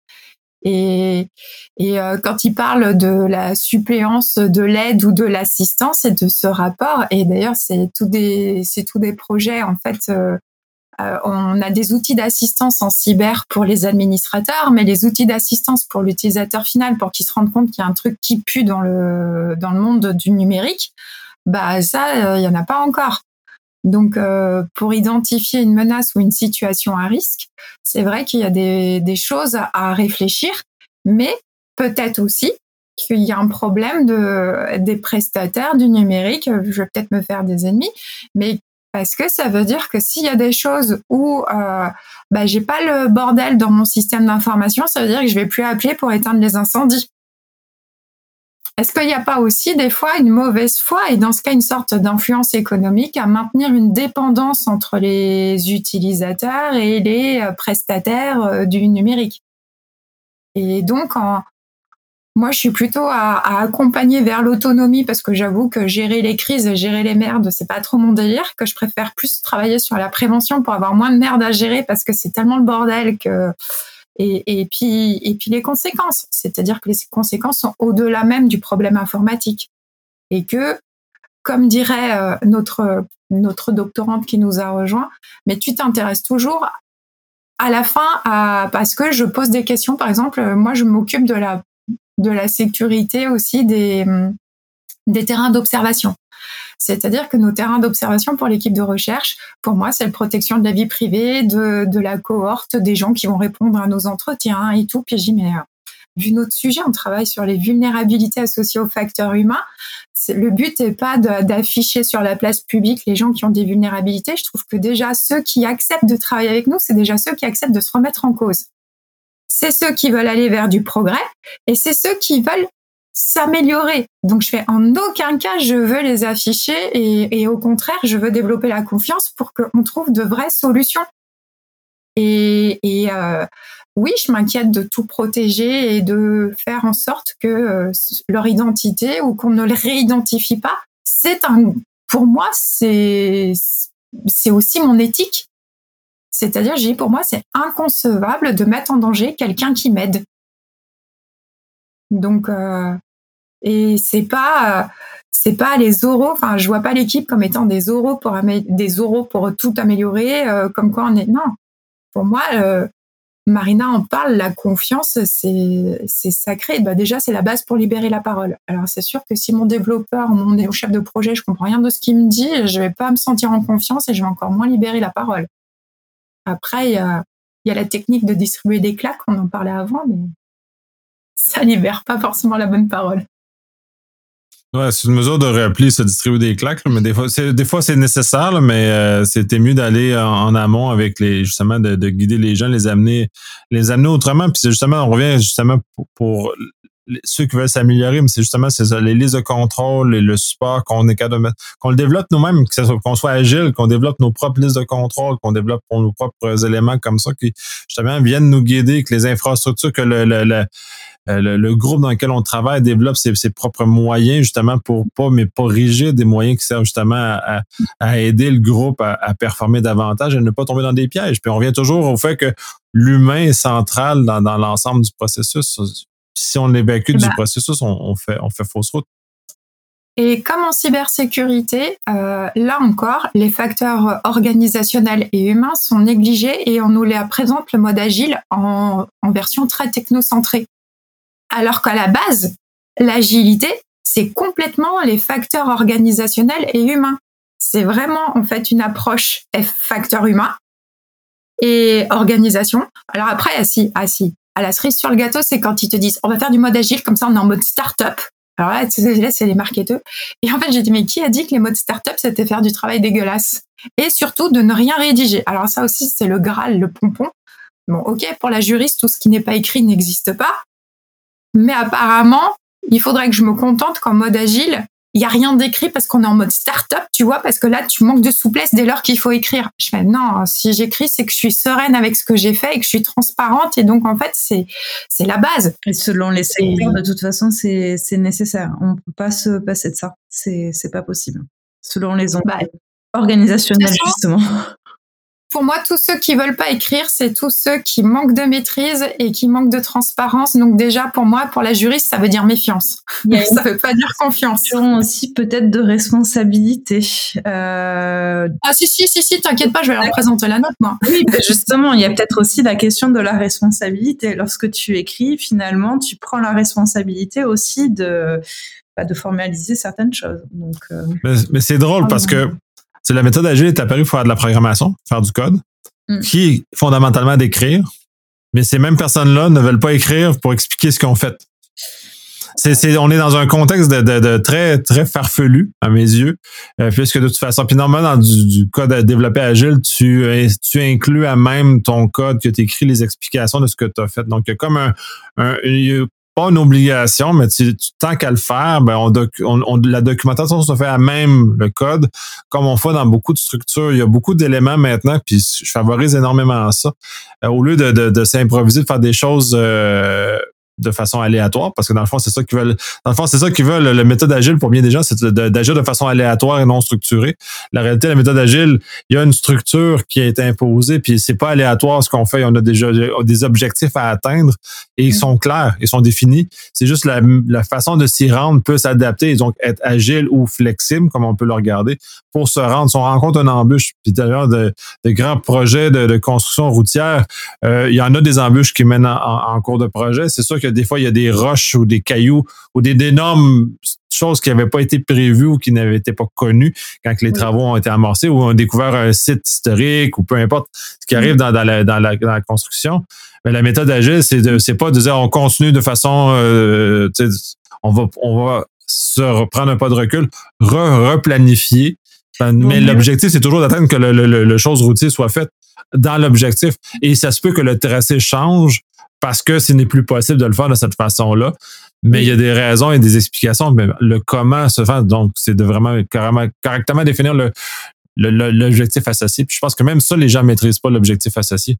Et, et euh, quand il parle de la suppléance de l'aide ou de l'assistance et de ce rapport, et d'ailleurs c'est tous des c'est tous des projets en fait. Euh, euh, on a des outils d'assistance en cyber pour les administrateurs, mais les outils d'assistance pour l'utilisateur final, pour qu'il se rende compte qu'il y a un truc qui pue dans le dans le monde du numérique, bah ça il euh, y en a pas encore. Donc, euh, pour identifier une menace ou une situation à risque, c'est vrai qu'il y a des, des choses à réfléchir, mais peut-être aussi qu'il y a un problème de, des prestataires du numérique. Je vais peut-être me faire des ennemis, mais parce que ça veut dire que s'il y a des choses où euh, bah, j'ai pas le bordel dans mon système d'information, ça veut dire que je vais plus appeler pour éteindre les incendies. Est-ce qu'il n'y a pas aussi des fois une mauvaise foi et dans ce cas une sorte d'influence économique à maintenir une dépendance entre les utilisateurs et les prestataires du numérique? Et donc, en, moi, je suis plutôt à, à accompagner vers l'autonomie parce que j'avoue que gérer les crises, gérer les merdes, c'est pas trop mon délire, que je préfère plus travailler sur la prévention pour avoir moins de merdes à gérer parce que c'est tellement le bordel que... Et, et, puis, et puis les conséquences, c'est-à-dire que les conséquences sont au-delà même du problème informatique. Et que, comme dirait euh, notre, notre doctorante qui nous a rejoint, mais tu t'intéresses toujours à la fin, à, parce que je pose des questions. Par exemple, moi, je m'occupe de la, de la sécurité aussi des, des terrains d'observation. C'est-à-dire que nos terrains d'observation pour l'équipe de recherche, pour moi, c'est la protection de la vie privée, de, de la cohorte, des gens qui vont répondre à nos entretiens et tout. Puis je dis, mais euh, vu notre sujet, on travaille sur les vulnérabilités associées aux facteurs humains. C'est, le but n'est pas de, d'afficher sur la place publique les gens qui ont des vulnérabilités. Je trouve que déjà, ceux qui acceptent de travailler avec nous, c'est déjà ceux qui acceptent de se remettre en cause. C'est ceux qui veulent aller vers du progrès et c'est ceux qui veulent s'améliorer. Donc, je fais en aucun cas, je veux les afficher et, et au contraire, je veux développer la confiance pour qu'on trouve de vraies solutions. Et, et euh, oui, je m'inquiète de tout protéger et de faire en sorte que euh, leur identité ou qu'on ne les réidentifie pas, c'est un, pour moi, c'est, c'est aussi mon éthique. C'est-à-dire, j'ai dit, pour moi, c'est inconcevable de mettre en danger quelqu'un qui m'aide. Donc, euh, et c'est pas, euh, c'est pas les oraux. Enfin, je vois pas l'équipe comme étant des oraux pour amé- des oraux pour tout améliorer. Euh, comme quoi on est. Non. Pour moi, euh, Marina en parle. La confiance, c'est, c'est sacré. Bah déjà, c'est la base pour libérer la parole. Alors, c'est sûr que si mon développeur, mon chef de projet, je comprends rien de ce qu'il me dit, je vais pas me sentir en confiance et je vais encore moins libérer la parole. Après, il y a, il y a la technique de distribuer des claques. On en parlait avant, mais ça libère pas forcément la bonne parole. Ouais, c'est une mesure de repli, se distribuer des claques, là, mais des fois, c'est, des fois, c'est nécessaire, là, mais euh, c'était mieux d'aller en, en amont avec les, justement, de, de guider les gens, les amener, les amener autrement. Puis c'est justement, on revient justement pour, pour ceux qui veulent s'améliorer, mais c'est justement c'est ça, les listes de contrôle et le support qu'on est capable de mettre, qu'on le développe nous-mêmes, que ça soit, qu'on soit agile, qu'on développe nos propres listes de contrôle, qu'on développe pour nos propres éléments comme ça, qui justement viennent nous guider, que les infrastructures, que le, le, le Le, le groupe dans lequel on travaille développe ses, ses propres moyens, justement, pour pas, mais pas rigides, des moyens qui servent justement à, à aider le groupe à, à performer davantage et ne pas tomber dans des pièges. Puis on revient toujours au fait que l'humain est central dans, dans l'ensemble du processus. Si on évacue ben, du processus, on, on fait, on fait fausse route. Et comme en cybersécurité, euh, là encore, les facteurs organisationnels et humains sont négligés et on nous les présente le mode agile en, en version très technocentrée. Alors qu'à la base, l'agilité, c'est complètement les facteurs organisationnels et humains. C'est vraiment, en fait, une approche facteur humain et organisation. Alors après, ah si, ah si, à la cerise sur le gâteau, c'est quand ils te disent, on va faire du mode agile, comme ça, on est en mode start-up. Alors là, là, c'est les marketeurs. Et en fait, j'ai dit, mais qui a dit que les modes start-up, c'était faire du travail dégueulasse? Et surtout, de ne rien rédiger. Alors ça aussi, c'est le Graal, le pompon. Bon, ok, pour la juriste, tout ce qui n'est pas écrit n'existe pas. Mais apparemment, il faudrait que je me contente qu'en mode agile, il n'y a rien d'écrit parce qu'on est en mode start-up, tu vois, parce que là, tu manques de souplesse dès lors qu'il faut écrire. Je fais, non, si j'écris, c'est que je suis sereine avec ce que j'ai fait et que je suis transparente. Et donc, en fait, c'est, c'est la base. Et selon les secteurs, de toute façon, c'est, c'est nécessaire. On ne peut pas se passer de ça. C'est, c'est pas possible. Selon les emplois bah, organisationnels, justement. Pour moi, tous ceux qui veulent pas écrire, c'est tous ceux qui manquent de maîtrise et qui manquent de transparence. Donc déjà, pour moi, pour la juriste, ça veut dire méfiance. Ça veut pas dire confiance. Aussi peut-être de responsabilité. Euh... Ah si, si, si, si, t'inquiète pas, je vais leur présenter la note, moi. Oui, mais justement, il y a peut-être aussi la question de la responsabilité. Lorsque tu écris, finalement, tu prends la responsabilité aussi de, bah, de formaliser certaines choses. Donc, euh... mais, mais c'est drôle parce que c'est la méthode agile est apparue pour faire de la programmation, faire du code, mm. qui est fondamentalement d'écrire, mais ces mêmes personnes-là ne veulent pas écrire pour expliquer ce qu'ils ont fait. C'est, c'est, on est dans un contexte de, de, de très, très farfelu, à mes yeux, euh, puisque de toute façon, puis normalement, dans du, du code développé agile, tu, tu inclus à même ton code que tu écris les explications de ce que tu as fait. Donc, il y a comme un, un une, pas une obligation, mais tu, tu, tant qu'à le faire, ben on, doc, on, on la documentation se fait à même le code, comme on fait dans beaucoup de structures. Il y a beaucoup d'éléments maintenant, puis je favorise énormément ça. Euh, au lieu de, de, de s'improviser, de faire des choses euh, de façon aléatoire, parce que dans le fond, c'est ça qu'ils veulent. Dans le fond, c'est ça qu'ils veulent. La méthode agile, pour bien des gens, c'est de, d'agir de façon aléatoire et non structurée. La réalité, la méthode agile, il y a une structure qui a été imposée, puis c'est pas aléatoire ce qu'on fait. On a déjà des objectifs à atteindre et ils sont clairs, ils sont définis. C'est juste la, la façon de s'y rendre peut s'adapter et donc être agile ou flexible, comme on peut le regarder, pour se rendre. Si on rencontre une embûche, puis d'ailleurs de, de grands projets de, de construction routière, euh, il y en a des embûches qui mènent en, en, en cours de projet. C'est sûr que des fois, il y a des roches ou des cailloux ou des énormes choses qui n'avaient pas été prévues ou qui n'avaient été pas connues quand les oui. travaux ont été amorcés ou ont découvert un site historique ou peu importe ce qui arrive dans, dans, la, dans, la, dans la construction. Mais la méthode agile, c'est, de, c'est pas de dire on continue de façon... Euh, on va, on va se reprendre un pas de recul, re, replanifier. Mais oui. l'objectif, c'est toujours d'atteindre que le, le, le, le chose routier soit faite dans l'objectif. Et ça se peut que le tracé change parce que ce n'est plus possible de le faire de cette façon-là. Mais oui. il y a des raisons et des explications. Mais le comment se fait, donc, c'est de vraiment carrément, correctement définir le, le, le, l'objectif associé. Puis je pense que même ça, les gens ne maîtrisent pas l'objectif associé.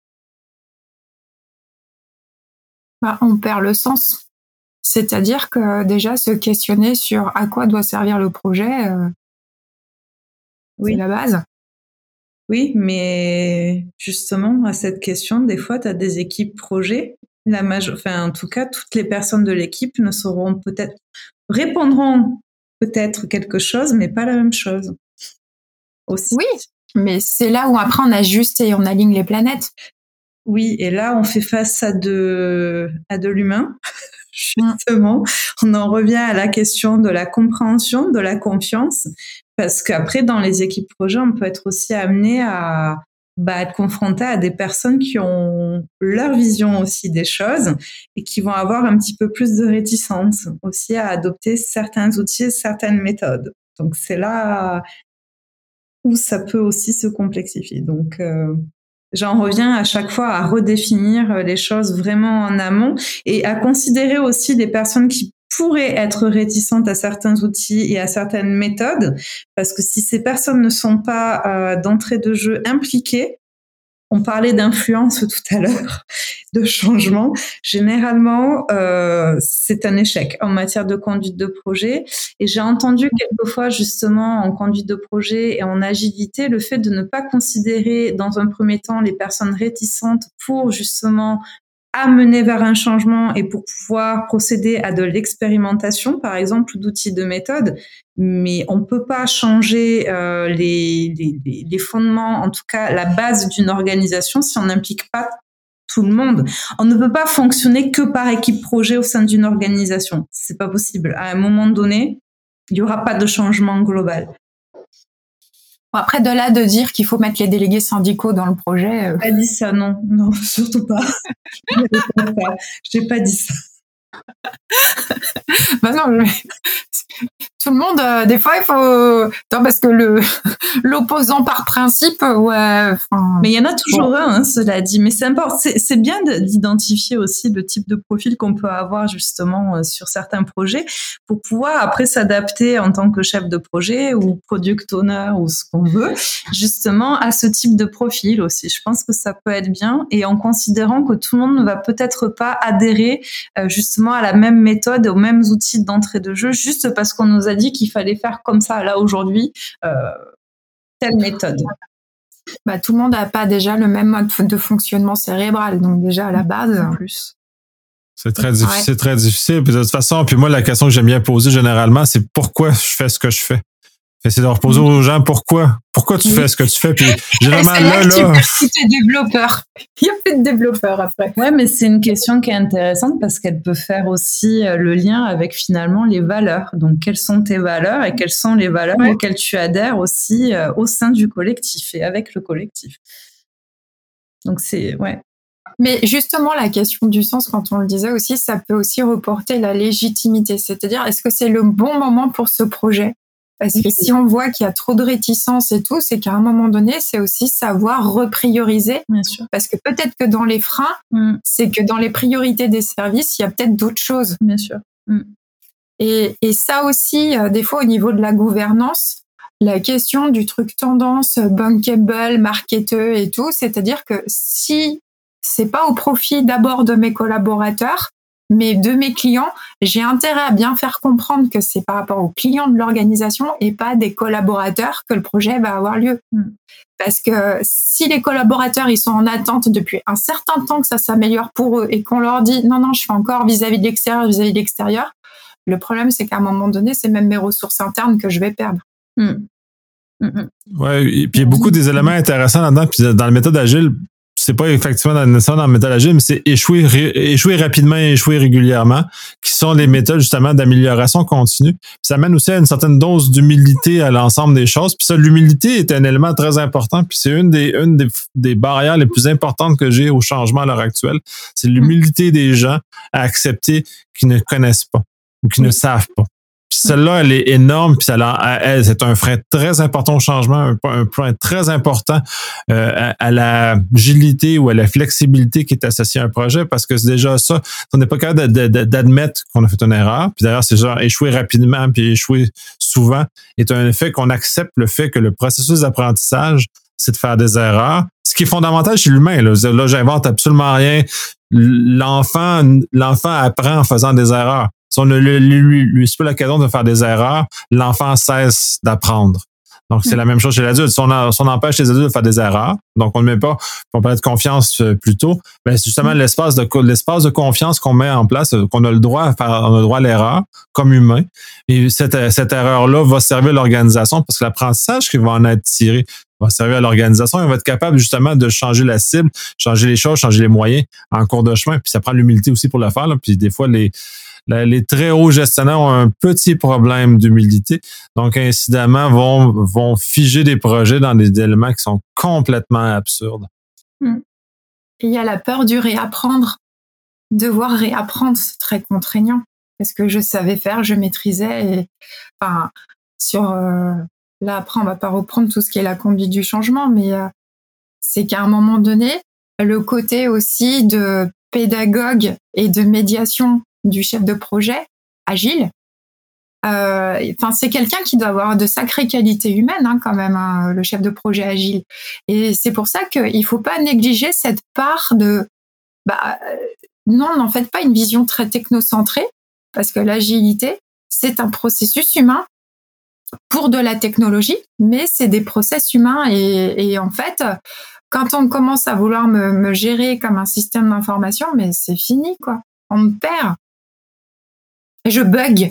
Bah, on perd le sens. C'est-à-dire que déjà, se questionner sur à quoi doit servir le projet, euh, oui. c'est la base. Oui, mais justement, à cette question, des fois, tu as des équipes projets. La majo- enfin, en tout cas, toutes les personnes de l'équipe ne sauront peut-être, répondront peut-être quelque chose, mais pas la même chose. Aussi. Oui, mais c'est là où après on ajuste et on aligne les planètes. Oui, et là, on fait face à de, à de l'humain. Justement, on en revient à la question de la compréhension, de la confiance, parce qu'après, dans les équipes projets, on peut être aussi amené à bah, être confronté à des personnes qui ont leur vision aussi des choses et qui vont avoir un petit peu plus de réticence aussi à adopter certains outils, certaines méthodes. Donc, c'est là où ça peut aussi se complexifier. Donc, euh, j'en reviens à chaque fois à redéfinir les choses vraiment en amont et à considérer aussi les personnes qui pourraient être réticentes à certains outils et à certaines méthodes, parce que si ces personnes ne sont pas euh, d'entrée de jeu impliquées, on parlait d'influence tout à l'heure, de changement. Généralement, euh, c'est un échec en matière de conduite de projet. Et j'ai entendu quelquefois, justement, en conduite de projet et en agilité, le fait de ne pas considérer, dans un premier temps, les personnes réticentes pour, justement, amener vers un changement et pour pouvoir procéder à de l'expérimentation, par exemple, d'outils de méthode. Mais on peut pas changer euh, les, les, les fondements, en tout cas la base d'une organisation, si on n'implique pas tout le monde. On ne peut pas fonctionner que par équipe projet au sein d'une organisation. C'est pas possible. À un moment donné, il y aura pas de changement global. Bon, après, de là de dire qu'il faut mettre les délégués syndicaux dans le projet. Euh... J'ai pas dit ça, non, non, surtout pas. J'ai pas dit ça. Bah non, mais tout le monde, euh, des fois, il faut. Non, parce que le l'opposant par principe, ouais. Mais il y en a toujours bon. un, hein, cela dit. Mais c'est important. C'est, c'est bien de, d'identifier aussi le type de profil qu'on peut avoir justement euh, sur certains projets pour pouvoir après s'adapter en tant que chef de projet ou product owner ou ce qu'on veut, justement à ce type de profil aussi. Je pense que ça peut être bien et en considérant que tout le monde ne va peut-être pas adhérer euh, justement à la même méthode, aux mêmes outils d'entrée de jeu, juste parce qu'on nous a dit qu'il fallait faire comme ça là aujourd'hui, euh, telle méthode. Bah, tout le monde n'a pas déjà le même mode de fonctionnement cérébral, donc déjà à la base. En plus. C'est très difficile, ouais. c'est très difficile. Puis de toute façon, puis moi la question que j'aime bien poser généralement, c'est pourquoi je fais ce que je fais. C'est de reposer mmh. aux gens pourquoi. Pourquoi tu oui. fais ce que tu fais. Puis généralement là, là. là tu es développeur. Il n'y a plus de développeurs après. Ouais, mais c'est une question qui est intéressante parce qu'elle peut faire aussi le lien avec finalement les valeurs. Donc, quelles sont tes valeurs et quelles sont les valeurs ouais. auxquelles tu adhères aussi au sein du collectif et avec le collectif. Donc, c'est, ouais. Mais justement, la question du sens, quand on le disait aussi, ça peut aussi reporter la légitimité. C'est-à-dire, est-ce que c'est le bon moment pour ce projet ? Parce que si on voit qu'il y a trop de réticence et tout, c'est qu'à un moment donné, c'est aussi savoir reprioriser. Bien sûr. Parce que peut-être que dans les freins, mm. c'est que dans les priorités des services, il y a peut-être d'autres choses. Bien sûr. Mm. Et, et ça aussi, euh, des fois, au niveau de la gouvernance, la question du truc tendance, bankable, marketeux et tout, c'est-à-dire que si c'est pas au profit d'abord de mes collaborateurs, mais de mes clients, j'ai intérêt à bien faire comprendre que c'est par rapport aux clients de l'organisation et pas des collaborateurs que le projet va avoir lieu. Mm. Parce que si les collaborateurs ils sont en attente depuis un certain temps que ça s'améliore pour eux et qu'on leur dit non, non, je fais encore vis-à-vis de l'extérieur, vis-à-vis de l'extérieur, le problème c'est qu'à un moment donné, c'est même mes ressources internes que je vais perdre. Mm. Mm-hmm. Ouais, et puis il y a beaucoup des éléments intéressants là-dedans. Puis dans la méthode agile, c'est pas effectivement dans, dans la méthode agile, mais c'est échouer, ré, échouer rapidement et échouer régulièrement, qui sont les méthodes justement d'amélioration continue. Puis ça amène aussi à une certaine dose d'humilité à l'ensemble des choses. Puis ça, l'humilité est un élément très important. Puis c'est une des, une des, des barrières les plus importantes que j'ai au changement à l'heure actuelle. C'est l'humilité des gens à accepter qu'ils ne connaissent pas ou qu'ils ne savent pas. Puis celle-là, elle est énorme, puis elle, elle, c'est un frein très important au changement, un, un point très important euh, à, à la agilité ou à la flexibilité qui est associée à un projet, parce que c'est déjà ça, on n'est pas capable de, de, d'admettre qu'on a fait une erreur, puis d'ailleurs, c'est genre échouer rapidement, puis échouer souvent, est un effet qu'on accepte le fait que le processus d'apprentissage, c'est de faire des erreurs. Ce qui est fondamental chez l'humain, là, là j'invente absolument rien. L'enfant, l'enfant apprend en faisant des erreurs. Si on ne lui, lui, lui, lui pas l'occasion de faire des erreurs, l'enfant cesse d'apprendre. Donc, c'est mmh. la même chose chez l'adulte. Si on, a, si on empêche les adultes de faire des erreurs, donc on ne met pas, on parlait de confiance plus tôt, ben c'est justement mmh. l'espace de l'espace de confiance qu'on met en place, qu'on a le droit à faire, on a le droit à l'erreur comme humain. Et cette, cette erreur-là va servir à l'organisation parce que l'apprentissage qui va en être tiré va servir à l'organisation. On va être capable justement de changer la cible, changer les choses, changer les moyens en cours de chemin. Puis ça prend l'humilité aussi pour le faire. Là. Puis des fois, les Les très hauts gestionnaires ont un petit problème d'humilité. Donc, incidemment, vont, vont figer des projets dans des éléments qui sont complètement absurdes. Et il y a la peur du réapprendre. Devoir réapprendre, c'est très contraignant. Parce que je savais faire, je maîtrisais. Et, enfin, sur, euh, là, après, on va pas reprendre tout ce qui est la conduite du changement, mais euh, c'est qu'à un moment donné, le côté aussi de pédagogue et de médiation du chef de projet agile. Euh, enfin, c'est quelqu'un qui doit avoir de sacrées qualités humaines, hein, quand même, hein, le chef de projet agile. Et c'est pour ça qu'il faut pas négliger cette part de, bah, non, n'en faites pas une vision très technocentrée, parce que l'agilité, c'est un processus humain pour de la technologie, mais c'est des process humains. Et, et en fait, quand on commence à vouloir me, me gérer comme un système d'information, mais c'est fini, quoi. On me perd. Et je bug.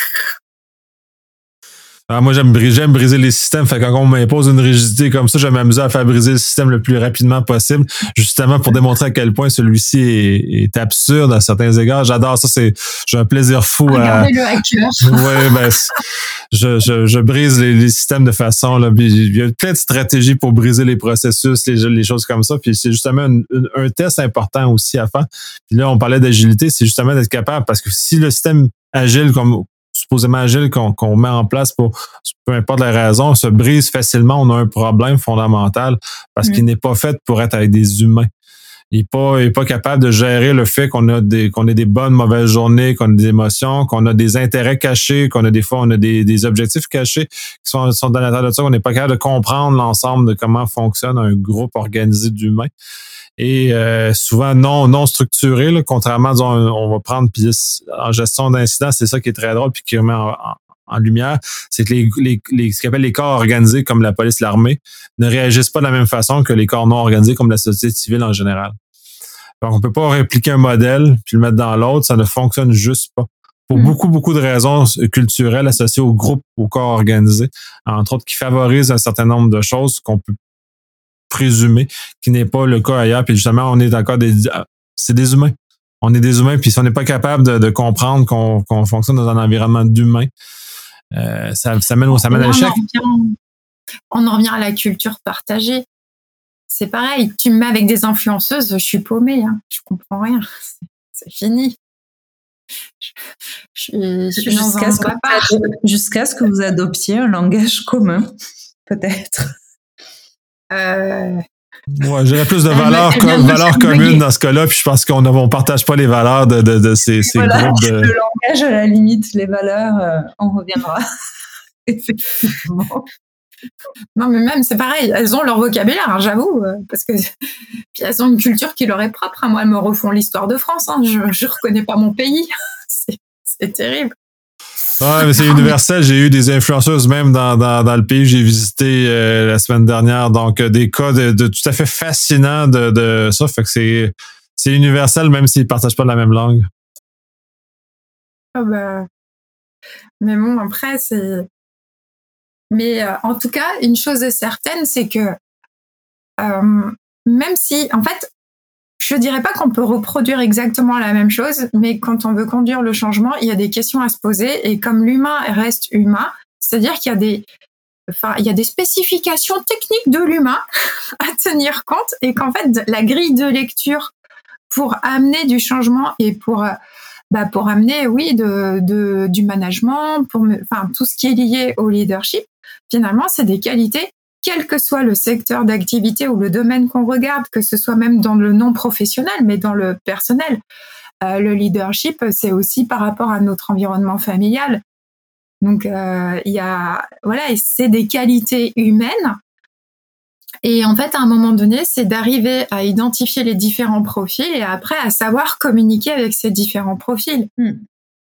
Ah, moi, j'aime, j'aime briser les systèmes. Fait que quand on m'impose une rigidité comme ça, j'aime m'amuser à faire briser le système le plus rapidement possible, justement pour démontrer à quel point celui-ci est, est absurde à certains égards. J'adore ça. C'est, j'ai un plaisir fou à... Regardez le hacker. Oui, ben, je, je, je brise les, les systèmes de façon, là. Puis il y a plein de stratégies pour briser les processus, les, les choses comme ça. Puis c'est justement un, un test important aussi à faire. Puis là, on parlait d'agilité, c'est justement d'être capable, parce que si le système agile, comme supposément agile qu'on, qu'on met en place pour peu importe la raison, se brise facilement, on a un problème fondamental parce mmh. qu'il n'est pas fait pour être avec des humains. Il n'est pas, il est pas capable de gérer le fait qu'on a des, qu'on ait des bonnes, mauvaises journées, qu'on a des émotions, qu'on a des intérêts cachés, qu'on a des fois, on a des, des objectifs cachés qui sont, sont dans l'intérieur de ça, qu'on n'est pas capable de comprendre l'ensemble de comment fonctionne un groupe organisé d'humains. Et euh, souvent non non structuré, là, contrairement, disons, on va prendre, puis en gestion d'incidents, c'est ça qui est très drôle, puis qui remet en, en, en lumière, c'est que les, les, les ce qu'on appelle les corps organisés comme la police, l'armée, ne réagissent pas de la même façon que les corps non organisés comme la société civile en général. Donc, on peut pas répliquer un modèle puis le mettre dans l'autre, ça ne fonctionne juste pas. Pour mmh. beaucoup, beaucoup de raisons culturelles associées au groupe, au corps organisé, entre autres, qui favorisent un certain nombre de choses qu'on peut présumé, qui n'est pas le cas ailleurs. Puis justement, on est encore des... C'est des humains. On est des humains, puis si on n'est pas capable de, de comprendre qu'on, qu'on fonctionne dans un environnement d'humains, euh, ça, ça mène, ça mène à l'échec. On en revient à la culture partagée. C'est pareil, tu me mets avec des influenceuses, je suis paumée, hein. Je comprends rien. C'est, c'est fini. Je, je, je suis jusqu'à, dans ce que, jusqu'à ce que vous adoptiez un langage commun, peut-être. Euh... Ouais, j'aurais plus de valeurs, com- valeurs communes dans ce cas-là, puis je pense qu'on ne partage pas les valeurs de, de, de ces, ces voilà, groupes. De... Le langage, à la limite, les valeurs, euh, on reviendra. Effectivement. Non, mais même, c'est pareil, elles ont leur vocabulaire, hein, j'avoue, euh, parce que puis elles ont une culture qui leur est propre. Hein. Moi, elles me refont l'histoire de France, hein. je ne reconnais pas mon pays. c'est, c'est terrible. Ouais, mais c'est universel. J'ai eu des influenceuses même dans, dans, dans le pays que j'ai visité euh, la semaine dernière. Donc, euh, des cas de, de tout à fait fascinants de, de ça. Fait que c'est, c'est universel, même s'ils ne partagent pas la même langue. Ah bah... Mais bon, après, c'est... Mais euh, en tout cas, une chose est certaine, c'est que euh, même si, en fait, je dirais pas qu'on peut reproduire exactement la même chose, mais quand on veut conduire le changement, il y a des questions à se poser. Et comme l'humain reste humain, c'est-à-dire qu'il y a des, enfin, il y a des spécifications techniques de l'humain à tenir compte, et qu'en fait, la grille de lecture pour amener du changement et pour, bah, pour amener, oui, de, de, du management, pour, enfin, tout ce qui est lié au leadership, finalement, c'est des qualités, quel que soit le secteur d'activité ou le domaine qu'on regarde, que ce soit même dans le non professionnel, mais dans le personnel. Euh, le leadership, c'est aussi par rapport à notre environnement familial. Donc, euh, il y a, voilà, et c'est des qualités humaines. Et en fait, à un moment donné, c'est d'arriver à identifier les différents profils et après à savoir communiquer avec ces différents profils. Mmh.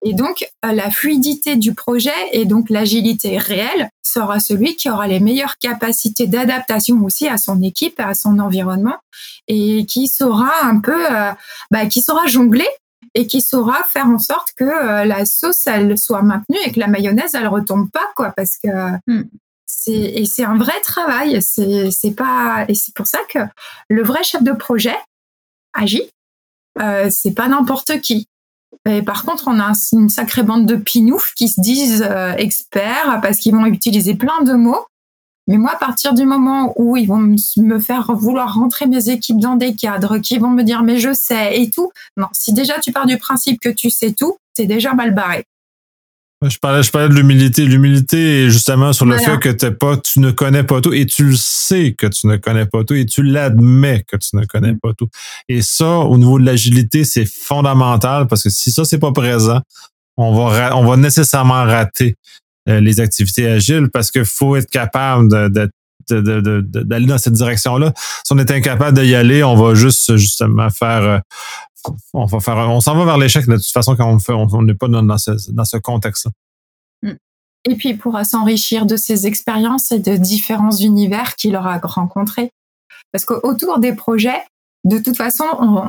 Et donc, la fluidité du projet et donc l'agilité réelle sera celui qui aura les meilleures capacités d'adaptation aussi à son équipe, à son environnement, et qui saura un peu, euh, bah, qui saura jongler et qui saura faire en sorte que euh, la sauce elle soit maintenue et que la mayonnaise elle retombe pas, quoi, parce que mm. c'est et c'est un vrai travail. C'est c'est pas et c'est pour ça que le vrai chef de projet agit. Euh, c'est pas n'importe qui. Et par contre, on a une sacrée bande de pinoufs qui se disent euh, experts parce qu'ils vont utiliser plein de mots. Mais moi, à partir du moment où ils vont me faire vouloir rentrer mes équipes dans des cadres, qui vont me dire mais je sais et tout, non, si déjà tu pars du principe que tu sais tout, t'es déjà mal barré. Je parlais, je parlais de l'humilité. L'humilité est justement sur le voilà. fait que t'es pas, tu ne connais pas tout et tu le sais que tu ne connais pas tout et tu l'admets que tu ne connais pas tout. Et ça, au niveau de l'agilité, c'est fondamental parce que si ça, c'est pas présent, on va, on va nécessairement rater euh, les activités agiles parce qu'il faut être capable de, de De, de, de, d'aller dans cette direction-là. Si on est incapable d'y aller, on va juste justement faire, euh, on va faire, on s'en va vers l'échec de toute façon quand on fait, on n'est pas dans, dans ce, dans ce contexte-là. Et puis il pourra s'enrichir de ses expériences et de différents univers qu'il aura rencontrés. Parce qu'autour des projets, de toute façon, on,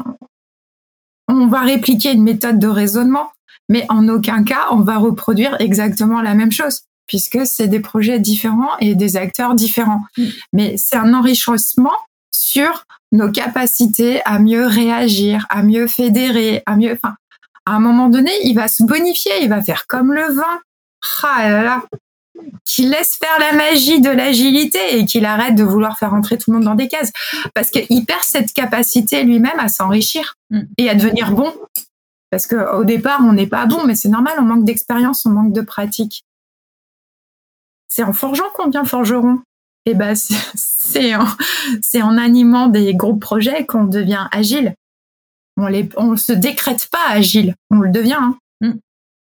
on va répliquer une méthode de raisonnement, mais en aucun cas on va reproduire exactement la même chose, puisque c'est des projets différents et des acteurs différents. Mmh. Mais c'est un enrichissement sur nos capacités à mieux réagir, à mieux fédérer, à mieux... Enfin, à un moment donné, il va se bonifier, il va faire comme le vin. Ah là là, qu'il laisse faire la magie de l'agilité et qu'il arrête de vouloir faire entrer tout le monde dans des cases. Parce qu'il perd cette capacité lui-même à s'enrichir mmh. et à devenir bon. Parce qu'au départ, on n'est pas bon, mais c'est normal, on manque d'expérience, on manque de pratique. C'est en forgeant qu'on devient forgeron. Et ben, c'est, c'est, en, c'est en animant des gros projets qu'on devient agile. On les, on se décrète pas agile, on le devient. Hein. Mm.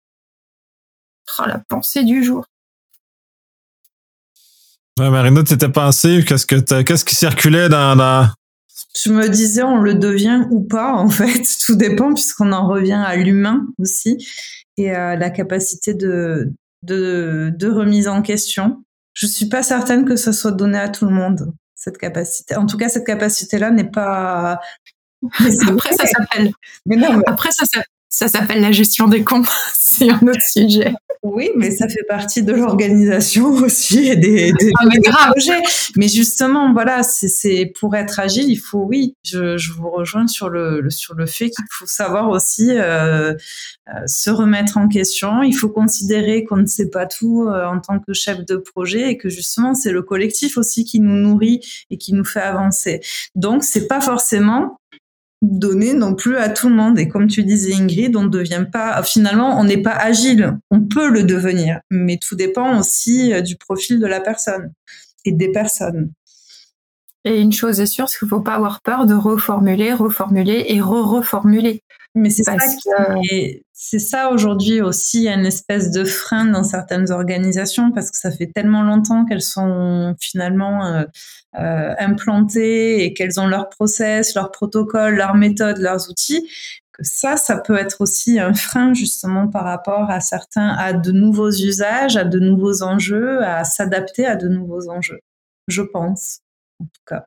Oh, la pensée du jour. Ouais, Marina, tu étais pensée, qu'est-ce que t'as, qu'est-ce qui circulait dans, dans... Je me disais, on le devient ou pas, en fait. Tout dépend, puisqu'on en revient à l'humain aussi et à la capacité de De, de remise en question. Je suis pas certaine que ça soit donné à tout le monde, cette capacité. En tout cas, cette capacité-là n'est pas... Après, ça s'appelle... Mais non, mais... Après, ça, ça, ça s'appelle la gestion des cons. C'est un autre sujet. Oui, mais ça fait partie de l'organisation aussi et des, des, ah, mais des projets. Mais justement, voilà, c'est, c'est pour être agile, il faut, oui, je, je vous rejoins sur le, le sur le fait qu'il faut savoir aussi euh, euh, se remettre en question. Il faut considérer qu'on ne sait pas tout euh, en tant que chef de projet et que justement, c'est le collectif aussi qui nous nourrit et qui nous fait avancer. Donc, c'est pas forcément donné non plus à tout le monde. Et comme tu disais, Ingrid, on ne devient pas, finalement, on n'est pas agile. On peut le devenir, mais tout dépend aussi du profil de la personne et des personnes. Et une chose est sûre, c'est qu'il ne faut pas avoir peur de reformuler, reformuler et re-reformuler. Mais c'est ça, qui est, c'est ça aujourd'hui aussi, une espèce de frein dans certaines organisations parce que ça fait tellement longtemps qu'elles sont finalement euh, euh, implantées et qu'elles ont leurs process, leurs protocoles, leurs méthodes, leurs outils, que ça, ça peut être aussi un frein justement par rapport à certains, à de nouveaux usages, à de nouveaux enjeux, à s'adapter à de nouveaux enjeux, je pense, en tout cas.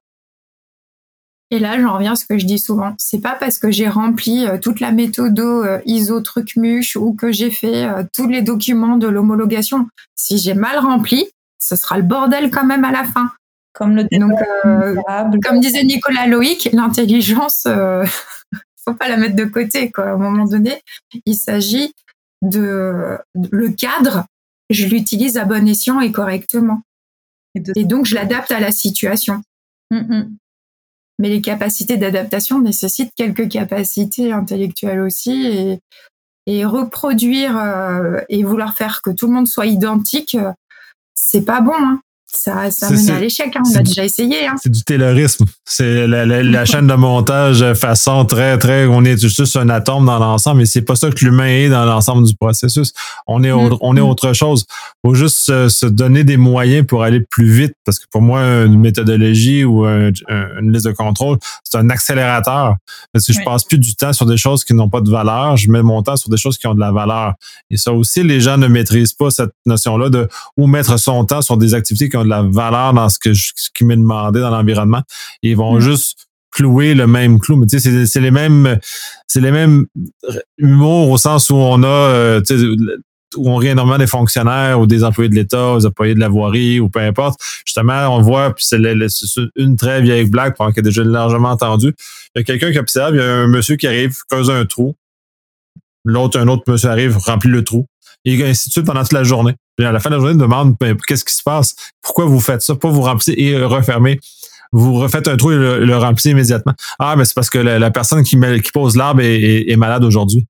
Et là, j'en reviens à ce que je dis souvent. C'est pas parce que j'ai rempli euh, toute la méthode euh, I S O truc-muche ou que j'ai fait euh, tous les documents de l'homologation. Si j'ai mal rempli, ce sera le bordel quand même à la fin. Comme le Donc, euh, comme disait Nicolas Loïc, l'intelligence, euh, faut pas la mettre de côté, quoi. À un moment donné, il s'agit de, de le cadre. Je l'utilise à bon escient et correctement. Et, de... et donc, je l'adapte à la situation. Mm-mm. Mais les capacités d'adaptation nécessitent quelques capacités intellectuelles aussi. Et, et reproduire euh, et vouloir faire que tout le monde soit identique, euh, c'est pas bon. Hein. Ça, ça C'est- menait c'est- à l'échec, hein. On c'est a du- déjà essayé. Hein. C'est du taylorisme. C'est la, la, la chaîne de montage façon très, très, on est juste un atome dans l'ensemble, mais c'est pas ça que l'humain est dans l'ensemble du processus. On est, autre, on est autre chose. Faut juste se, se donner des moyens pour aller plus vite, parce que pour moi, une méthodologie ou un, un, une liste de contrôle, c'est un accélérateur. Parce que je Oui. passe plus du temps sur des choses qui n'ont pas de valeur, je mets mon temps sur des choses qui ont de la valeur. Et ça aussi, les gens ne maîtrisent pas cette notion-là de où mettre son temps sur des activités qui ont de la valeur dans ce que je, ce qui m'est demandé dans l'environnement. Ils vont Mm. juste clouer le même clou. Mais tu sais, c'est, c'est les mêmes, c'est les mêmes humours au sens où on a, euh, tu sais, où on rit énormément des fonctionnaires ou des employés de l'État, des employés de la voirie ou peu importe. Justement, on voit, puis c'est, le, le, c'est une très vieille blague qu'on a déjà largement entendue. Il y a quelqu'un qui observe, il y a un monsieur qui arrive, creuse un trou. L'autre, un autre monsieur arrive, remplit le trou. Et ainsi de suite pendant toute la journée. Puis à la fin de la journée, il demande ben, qu'est-ce qui se passe? Pourquoi vous faites ça? Pourquoi vous remplissez et refermez? Vous refaites un trou et le, le remplissez immédiatement. Ah, mais c'est parce que la, la personne qui, met, qui pose l'arbre est, est, est malade aujourd'hui.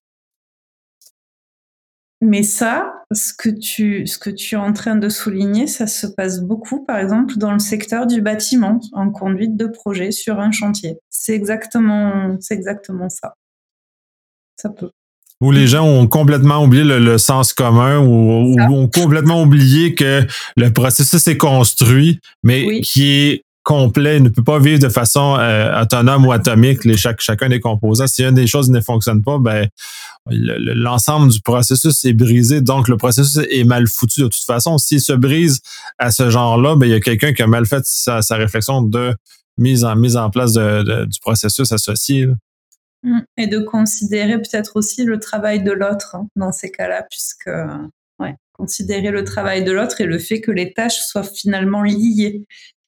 Mais ça, ce que tu, ce que tu es en train de souligner, ça se passe beaucoup, par exemple, dans le secteur du bâtiment, en conduite de projet sur un chantier. C'est exactement, c'est exactement ça. Ça peut. Où les gens ont complètement oublié le, le sens commun ou, ou ont complètement oublié que le processus est construit, mais Oui. qui est complet, il ne peut pas vivre de façon euh, autonome ou atomique, les, chaque, chacun des composants. Si une des choses ne fonctionne pas, ben le, le, l'ensemble du processus est brisé, donc le processus est mal foutu de toute façon. S'il se brise à ce genre-là, ben il y a quelqu'un qui a mal fait sa, sa réflexion de mise en, mise en place de, de, du processus associé, là. Et de considérer peut-être aussi le travail de l'autre hein, dans ces cas-là, puisque ouais, considérer le travail de l'autre et le fait que les tâches soient finalement liées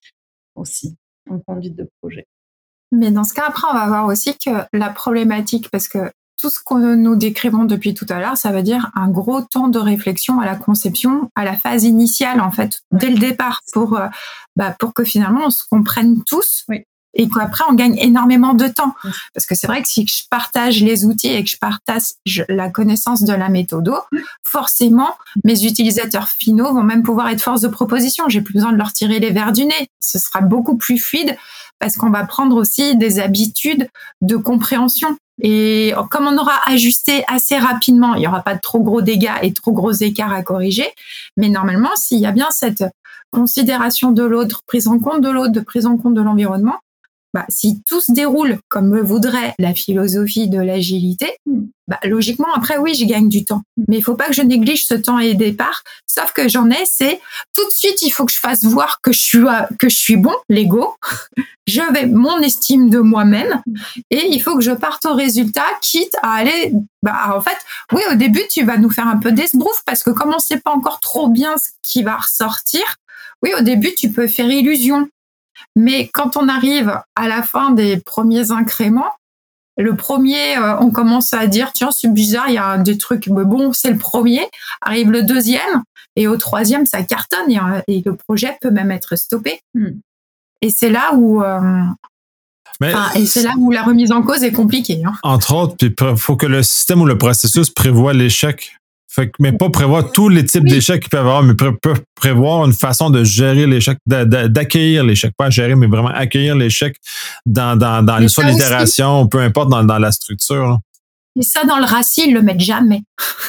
aussi en conduite de projet. Mais dans ce cas, après, on va voir aussi que la problématique, parce que tout ce que nous décrivons depuis tout à l'heure, ça veut dire un gros temps de réflexion à la conception, à la phase initiale, en fait, dès le départ, pour, euh, bah, pour que finalement on se comprenne tous. Oui. Et qu'après, on gagne énormément de temps. Parce que c'est vrai que si je partage les outils et que je partage la connaissance de la méthode, forcément, mes utilisateurs finaux vont même pouvoir être force de proposition. J'ai plus besoin de leur tirer les verres du nez. Ce sera beaucoup plus fluide parce qu'on va prendre aussi des habitudes de compréhension. Et comme on aura ajusté assez rapidement, il n'y aura pas de trop gros dégâts et trop gros écarts à corriger. Mais normalement, s'il y a bien cette considération de l'autre, prise en compte de l'autre, de prise en compte de l'environnement, bah, si tout se déroule comme le voudrait la philosophie de l'agilité, bah, logiquement, après, oui, je gagne du temps. Mais il faut pas que je néglige ce temps et départ. Sauf que j'en ai, c'est tout de suite, il faut que je fasse voir que je suis, que je suis bon, l'ego. Je vais mon estime de moi-même et il faut que je parte au résultat, quitte à aller, bah, en fait, oui, au début, tu vas nous faire un peu d'esbrouf parce que comme on sait pas encore trop bien ce qui va ressortir, oui, au début, tu peux faire illusion. Mais quand on arrive à la fin des premiers incréments, le premier, euh, on commence à dire, tiens, c'est bizarre, il y a des trucs, mais bon, c'est le premier. Arrive le deuxième, et au troisième, ça cartonne, et, et le projet peut même être stoppé. Mm. Et c'est là où... Euh, Mais et c'est là où la remise en cause est compliquée. Hein. Entre autres, il faut que le système ou le processus prévoit l'échec. Fait que, mais pas prévoir tous les types oui. d'échecs qu'il peut y avoir, mais pré- pré- prévoir une façon de gérer l'échec, d'a- d'a- d'accueillir l'échec, pas gérer, mais vraiment accueillir l'échec dans, dans, dans soit l'itération, peu importe, dans, dans la structure. Là. Et ça, dans le R A C I, ils le mettent jamais.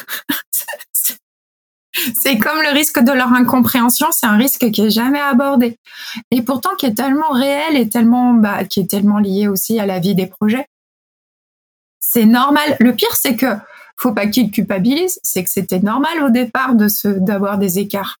C'est comme le risque de leur incompréhension, c'est un risque qui est jamais abordé. Et pourtant, qui est tellement réel et tellement, bah, qui est tellement lié aussi à la vie des projets. C'est normal. Le pire, c'est que faut pas qu'ils culpabilisent, c'est que c'était normal au départ de se, d'avoir des écarts.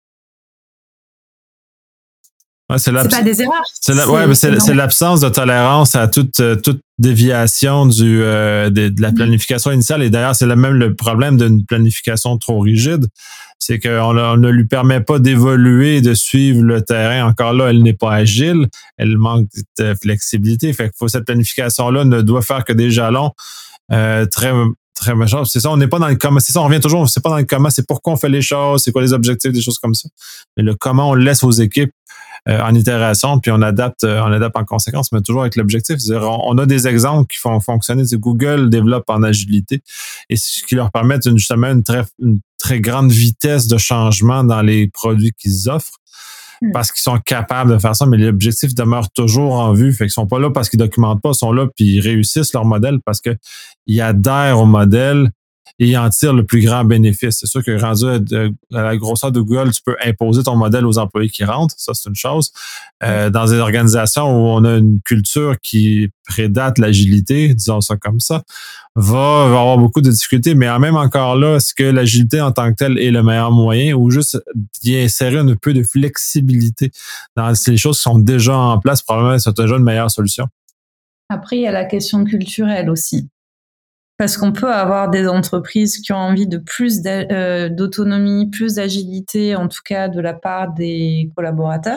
Ouais, c'est, c'est pas des erreurs. C'est, la, ouais, c'est, c'est, c'est l'absence de tolérance à toute, toute déviation du, euh, de, de la planification initiale. Et d'ailleurs, c'est le, même le problème d'une planification trop rigide. C'est qu'on on ne lui permet pas d'évoluer et de suivre le terrain. Encore là, elle n'est pas agile. Elle manque de flexibilité. Fait que faut, cette planification-là ne doit faire que des jalons euh, très... Très méchant. C'est ça, on n'est pas dans le comment. C'est ça, on revient toujours, c'est pas dans le comment, c'est pourquoi on fait les choses, c'est quoi les objectifs, des choses comme ça. Mais le comment, on le laisse aux équipes euh, en itération, puis on adapte, euh, on adapte en conséquence, mais toujours avec l'objectif. C'est-à-dire, on, on a des exemples qui font fonctionner. C'est Google développe en agilité et ce qui leur permet une, justement une très, une très grande vitesse de changement dans les produits qu'ils offrent. parce qu'ils sont capables de faire ça, mais l'objectif demeure toujours en vue. Fait qu'ils sont pas là parce qu'ils documentent pas, ils sont là puis ils réussissent leur modèle parce que ils adhèrent au modèle et ils en tirent le plus grand bénéfice. C'est sûr que rendu à, à la grosseur de Google, tu peux imposer ton modèle aux employés qui rentrent. Ça, c'est une chose. Euh, dans des organisations où on a une culture qui prédate l'agilité, disons ça comme ça, va, va avoir beaucoup de difficultés. Mais même encore là, est-ce que l'agilité en tant que telle est le meilleur moyen ou juste d'y insérer un peu de flexibilité dans les choses qui sont déjà en place, probablement c'est déjà une meilleure solution. Après, il y a la question culturelle aussi. Parce qu'on peut avoir des entreprises qui ont envie de plus d'autonomie, plus d'agilité, en tout cas de la part des collaborateurs.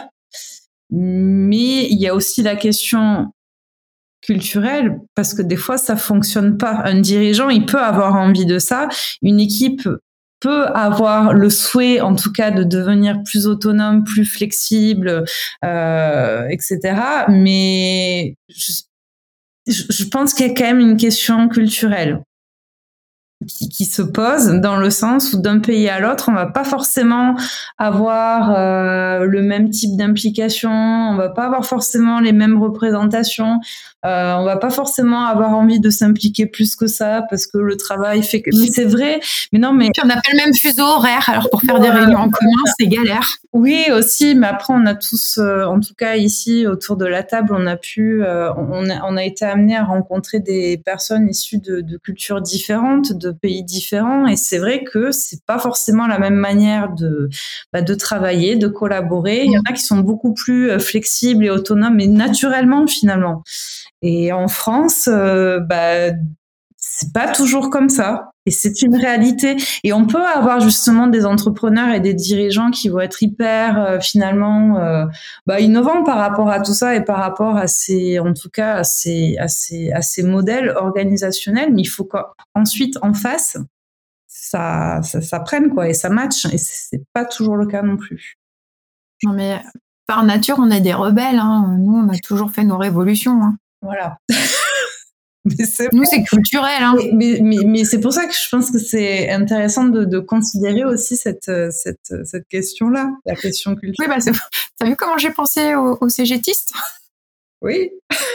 Mais il y a aussi la question culturelle, parce que des fois, ça fonctionne pas. Un dirigeant, il peut avoir envie de ça. Une équipe peut avoir le souhait, en tout cas, de devenir plus autonome, plus flexible, euh, et cetera. Mais je, je pense qu'il y a quand même une question culturelle qui, qui se pose dans le sens où d'un pays à l'autre, on va pas forcément avoir euh, le même type d'implication, on va pas avoir forcément les mêmes représentations, euh, on va pas forcément avoir envie de s'impliquer plus que ça parce que le travail fait que... Mais c'est vrai, mais non, mais... Puis on n'a pas le même fuseau horaire, alors pour faire ouais, des réunions en commun, c'est galère. Oui, aussi, mais après, on a tous, euh, en tout cas ici, autour de la table, on a pu, euh, on, a, on a été amené à rencontrer des personnes issues de, de cultures différentes, de pays différents, et c'est vrai que c'est pas forcément la même manière de, bah, de travailler, de collaborer. Il y en a qui sont beaucoup plus flexibles et autonomes, et naturellement, finalement. Et en France, euh, bah, c'est pas toujours comme ça. Et c'est une réalité. Et on peut avoir justement des entrepreneurs et des dirigeants qui vont être hyper, euh, finalement, euh, bah, innovants par rapport à tout ça et par rapport à ces, en tout cas, à ces, à ces, à ces modèles organisationnels. Mais il faut qu'ensuite, en face, ça, ça, ça prenne, quoi, et ça matche. Et c'est pas toujours le cas non plus. Non, mais par nature, on est des rebelles, hein. Nous, on a toujours fait nos révolutions, hein. Voilà. Mais c'est Nous, c'est culturel. Hein. Mais, mais, mais c'est pour ça que je pense que c'est intéressant de, de considérer aussi cette, cette, cette question-là, la question culturelle. Oui, bah, t'as vu comment j'ai pensé aux, aux cégétistes ? Oui.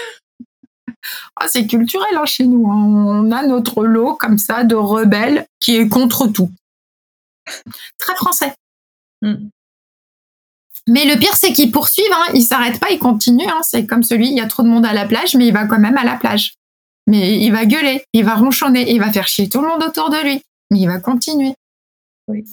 Ah, c'est culturel hein, chez nous. Hein. On a notre lot comme ça de rebelles qui est contre tout. Très français. Mm. Mais le pire, c'est qu'ils poursuivent. Hein. Ils s'arrêtent pas, ils continuent. Hein. C'est comme celui, il y a trop de monde à la plage, mais il va quand même à la plage. Mais il va gueuler, il va ronchonner, il va faire chier tout le monde autour de lui. Mais il va continuer. Oui.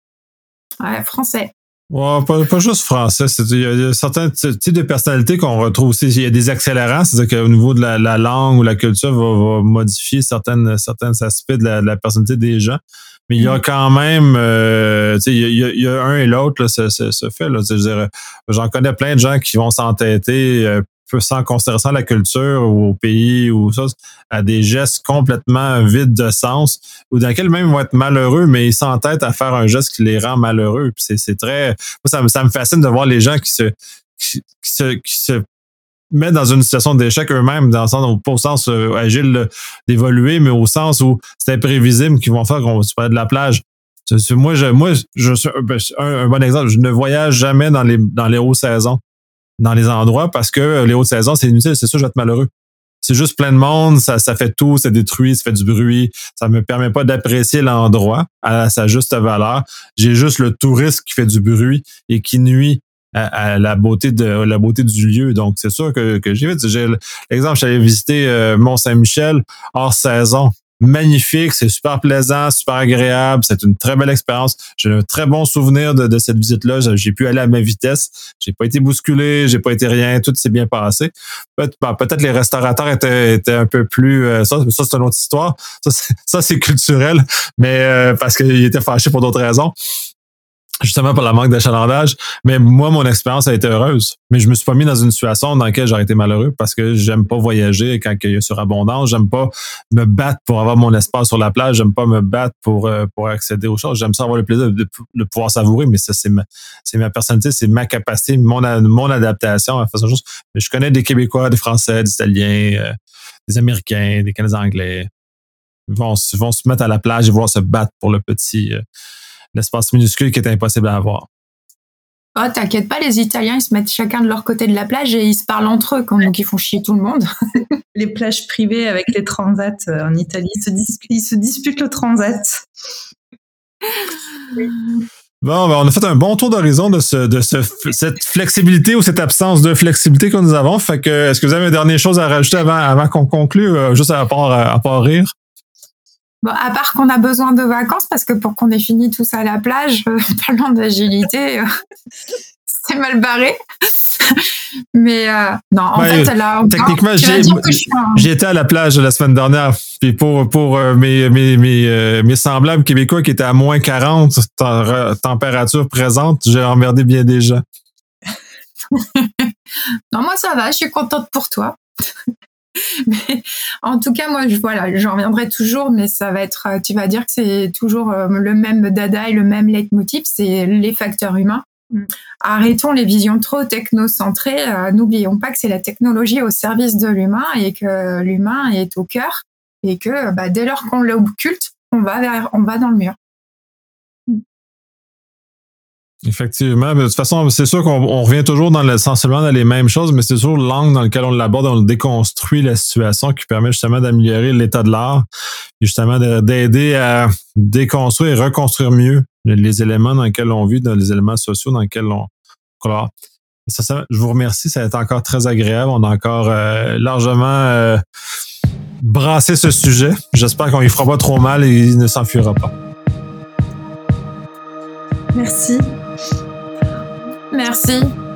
Ouais, français. Ouais, pas, pas juste français. Il y a certains types de personnalités qu'on retrouve aussi. Il y a des accélérants, c'est-à-dire qu'au niveau de la, la langue ou la culture va, va modifier certaines, certains aspects de la, de la personnalité des gens. Mais il y a quand même, euh, il, y a, il y a un et l'autre, là, ce, ce, ce fait. Là, je veux dire, j'en connais plein de gens qui vont s'entêter euh, sans considération à la culture ou au pays ou ça, à des gestes complètement vides de sens ou dans lesquels même ils vont être malheureux, mais ils s'entêtent à faire un geste qui les rend malheureux. Puis c'est, c'est très... Moi, ça me, ça me fascine de voir les gens qui se, qui, qui se, qui se mettent dans une situation d'échec eux-mêmes, dans le sens, pas au sens euh, agile d'évoluer, mais au sens où c'est imprévisible qu'ils vont faire qu'on se parle de la plage. Moi, je, moi, je suis un, un bon exemple. Je ne voyage jamais dans les, dans les hautes saisons, dans les endroits, parce que les hautes saisons, c'est inutile, c'est sûr, je vais être malheureux. C'est juste plein de monde, ça, ça fait tout, ça détruit, ça fait du bruit, ça me permet pas d'apprécier l'endroit à sa juste valeur. J'ai juste le touriste qui fait du bruit et qui nuit à, à la beauté de la beauté du lieu. Donc, c'est sûr que, que j'ai fait. J'ai l'exemple, j'allais visiter euh, Mont-Saint-Michel hors saison. Magnifique, c'est super plaisant, super agréable, c'est une très belle expérience. J'ai un très bon souvenir de, de cette visite-là. J'ai pu aller à ma vitesse, j'ai pas été bousculé, j'ai pas été rien, tout s'est bien passé. Peut-être, ben, peut-être les restaurateurs étaient, étaient un peu plus... Euh, ça, ça, c'est une autre histoire. Ça, c'est, ça, c'est culturel, mais euh, parce qu'ils étaient fâchés pour d'autres raisons. Justement pour la manque d'achalandage. Mais moi, mon expérience a été heureuse. Mais je me suis pas mis dans une situation dans laquelle j'aurais été malheureux parce que j'aime pas voyager quand il y a surabondance. J'aime pas me battre pour avoir mon espace sur la plage. J'aime pas me battre pour, pour accéder aux choses. J'aime ça avoir le plaisir de, de pouvoir savourer, mais ça, c'est ma, c'est ma personnalité, c'est ma capacité, mon, mon adaptation à faire ça. Mais je connais des Québécois, des Français, des Italiens, euh, des Américains, des Canadiens anglais. Ils vont, ils vont se mettre à la plage et vouloir se battre pour le petit... Euh, l'espace minuscule qui est impossible à avoir. Oh, t'inquiète pas, les Italiens, ils se mettent chacun de leur côté de la plage et ils se parlent entre eux, donc ils font chier tout le monde. Les plages privées avec les transats en Italie, ils se, dis- ils se disputent le transat. Bon, ben, on a fait un bon tour d'horizon de, ce, de ce, cette flexibilité ou cette absence de flexibilité que nous avons. Fait que, est-ce que vous avez une dernière chose à rajouter avant, avant qu'on conclue, euh, juste à part, à part rire? Bon, à part qu'on a besoin de vacances, parce que pour qu'on ait fini tous à la plage, euh, parlant d'agilité, euh, c'est mal barré. Mais euh, non, en ben, fait, là, techniquement, j'ai, un... j'ai été à la plage la semaine dernière. Puis pour, pour euh, mes, mes, mes, euh, mes semblables québécois qui étaient à moins quarante t- température présente, j'ai emmerdé bien des gens. Non, moi, ça va, je suis contente pour toi. Mais en tout cas, moi, je, voilà, j'en reviendrai toujours, mais ça va être, tu vas dire que c'est toujours euh, le même dada et le même leitmotiv, c'est les facteurs humains. Mm. Arrêtons les visions trop technocentrées. Euh, n'oublions pas que c'est la technologie au service de l'humain et que l'humain est au cœur et que bah, dès lors qu'on l'occulte, on va vers, on va dans le mur. Effectivement, mais de toute façon, c'est sûr qu'on on revient toujours dans le, essentiellement dans les mêmes choses, mais c'est toujours l'angle dans lequel on l'aborde, on déconstruit la situation qui permet justement d'améliorer l'état de l'art et justement de, d'aider à déconstruire et reconstruire mieux les éléments dans lesquels on vit, dans les éléments sociaux dans lesquels on croit. Et ça, ça, je vous remercie, ça a été encore très agréable. On a encore euh, largement euh, brassé ce sujet. J'espère qu'on y fera pas trop mal et il ne s'enfuira pas. Merci. Merci.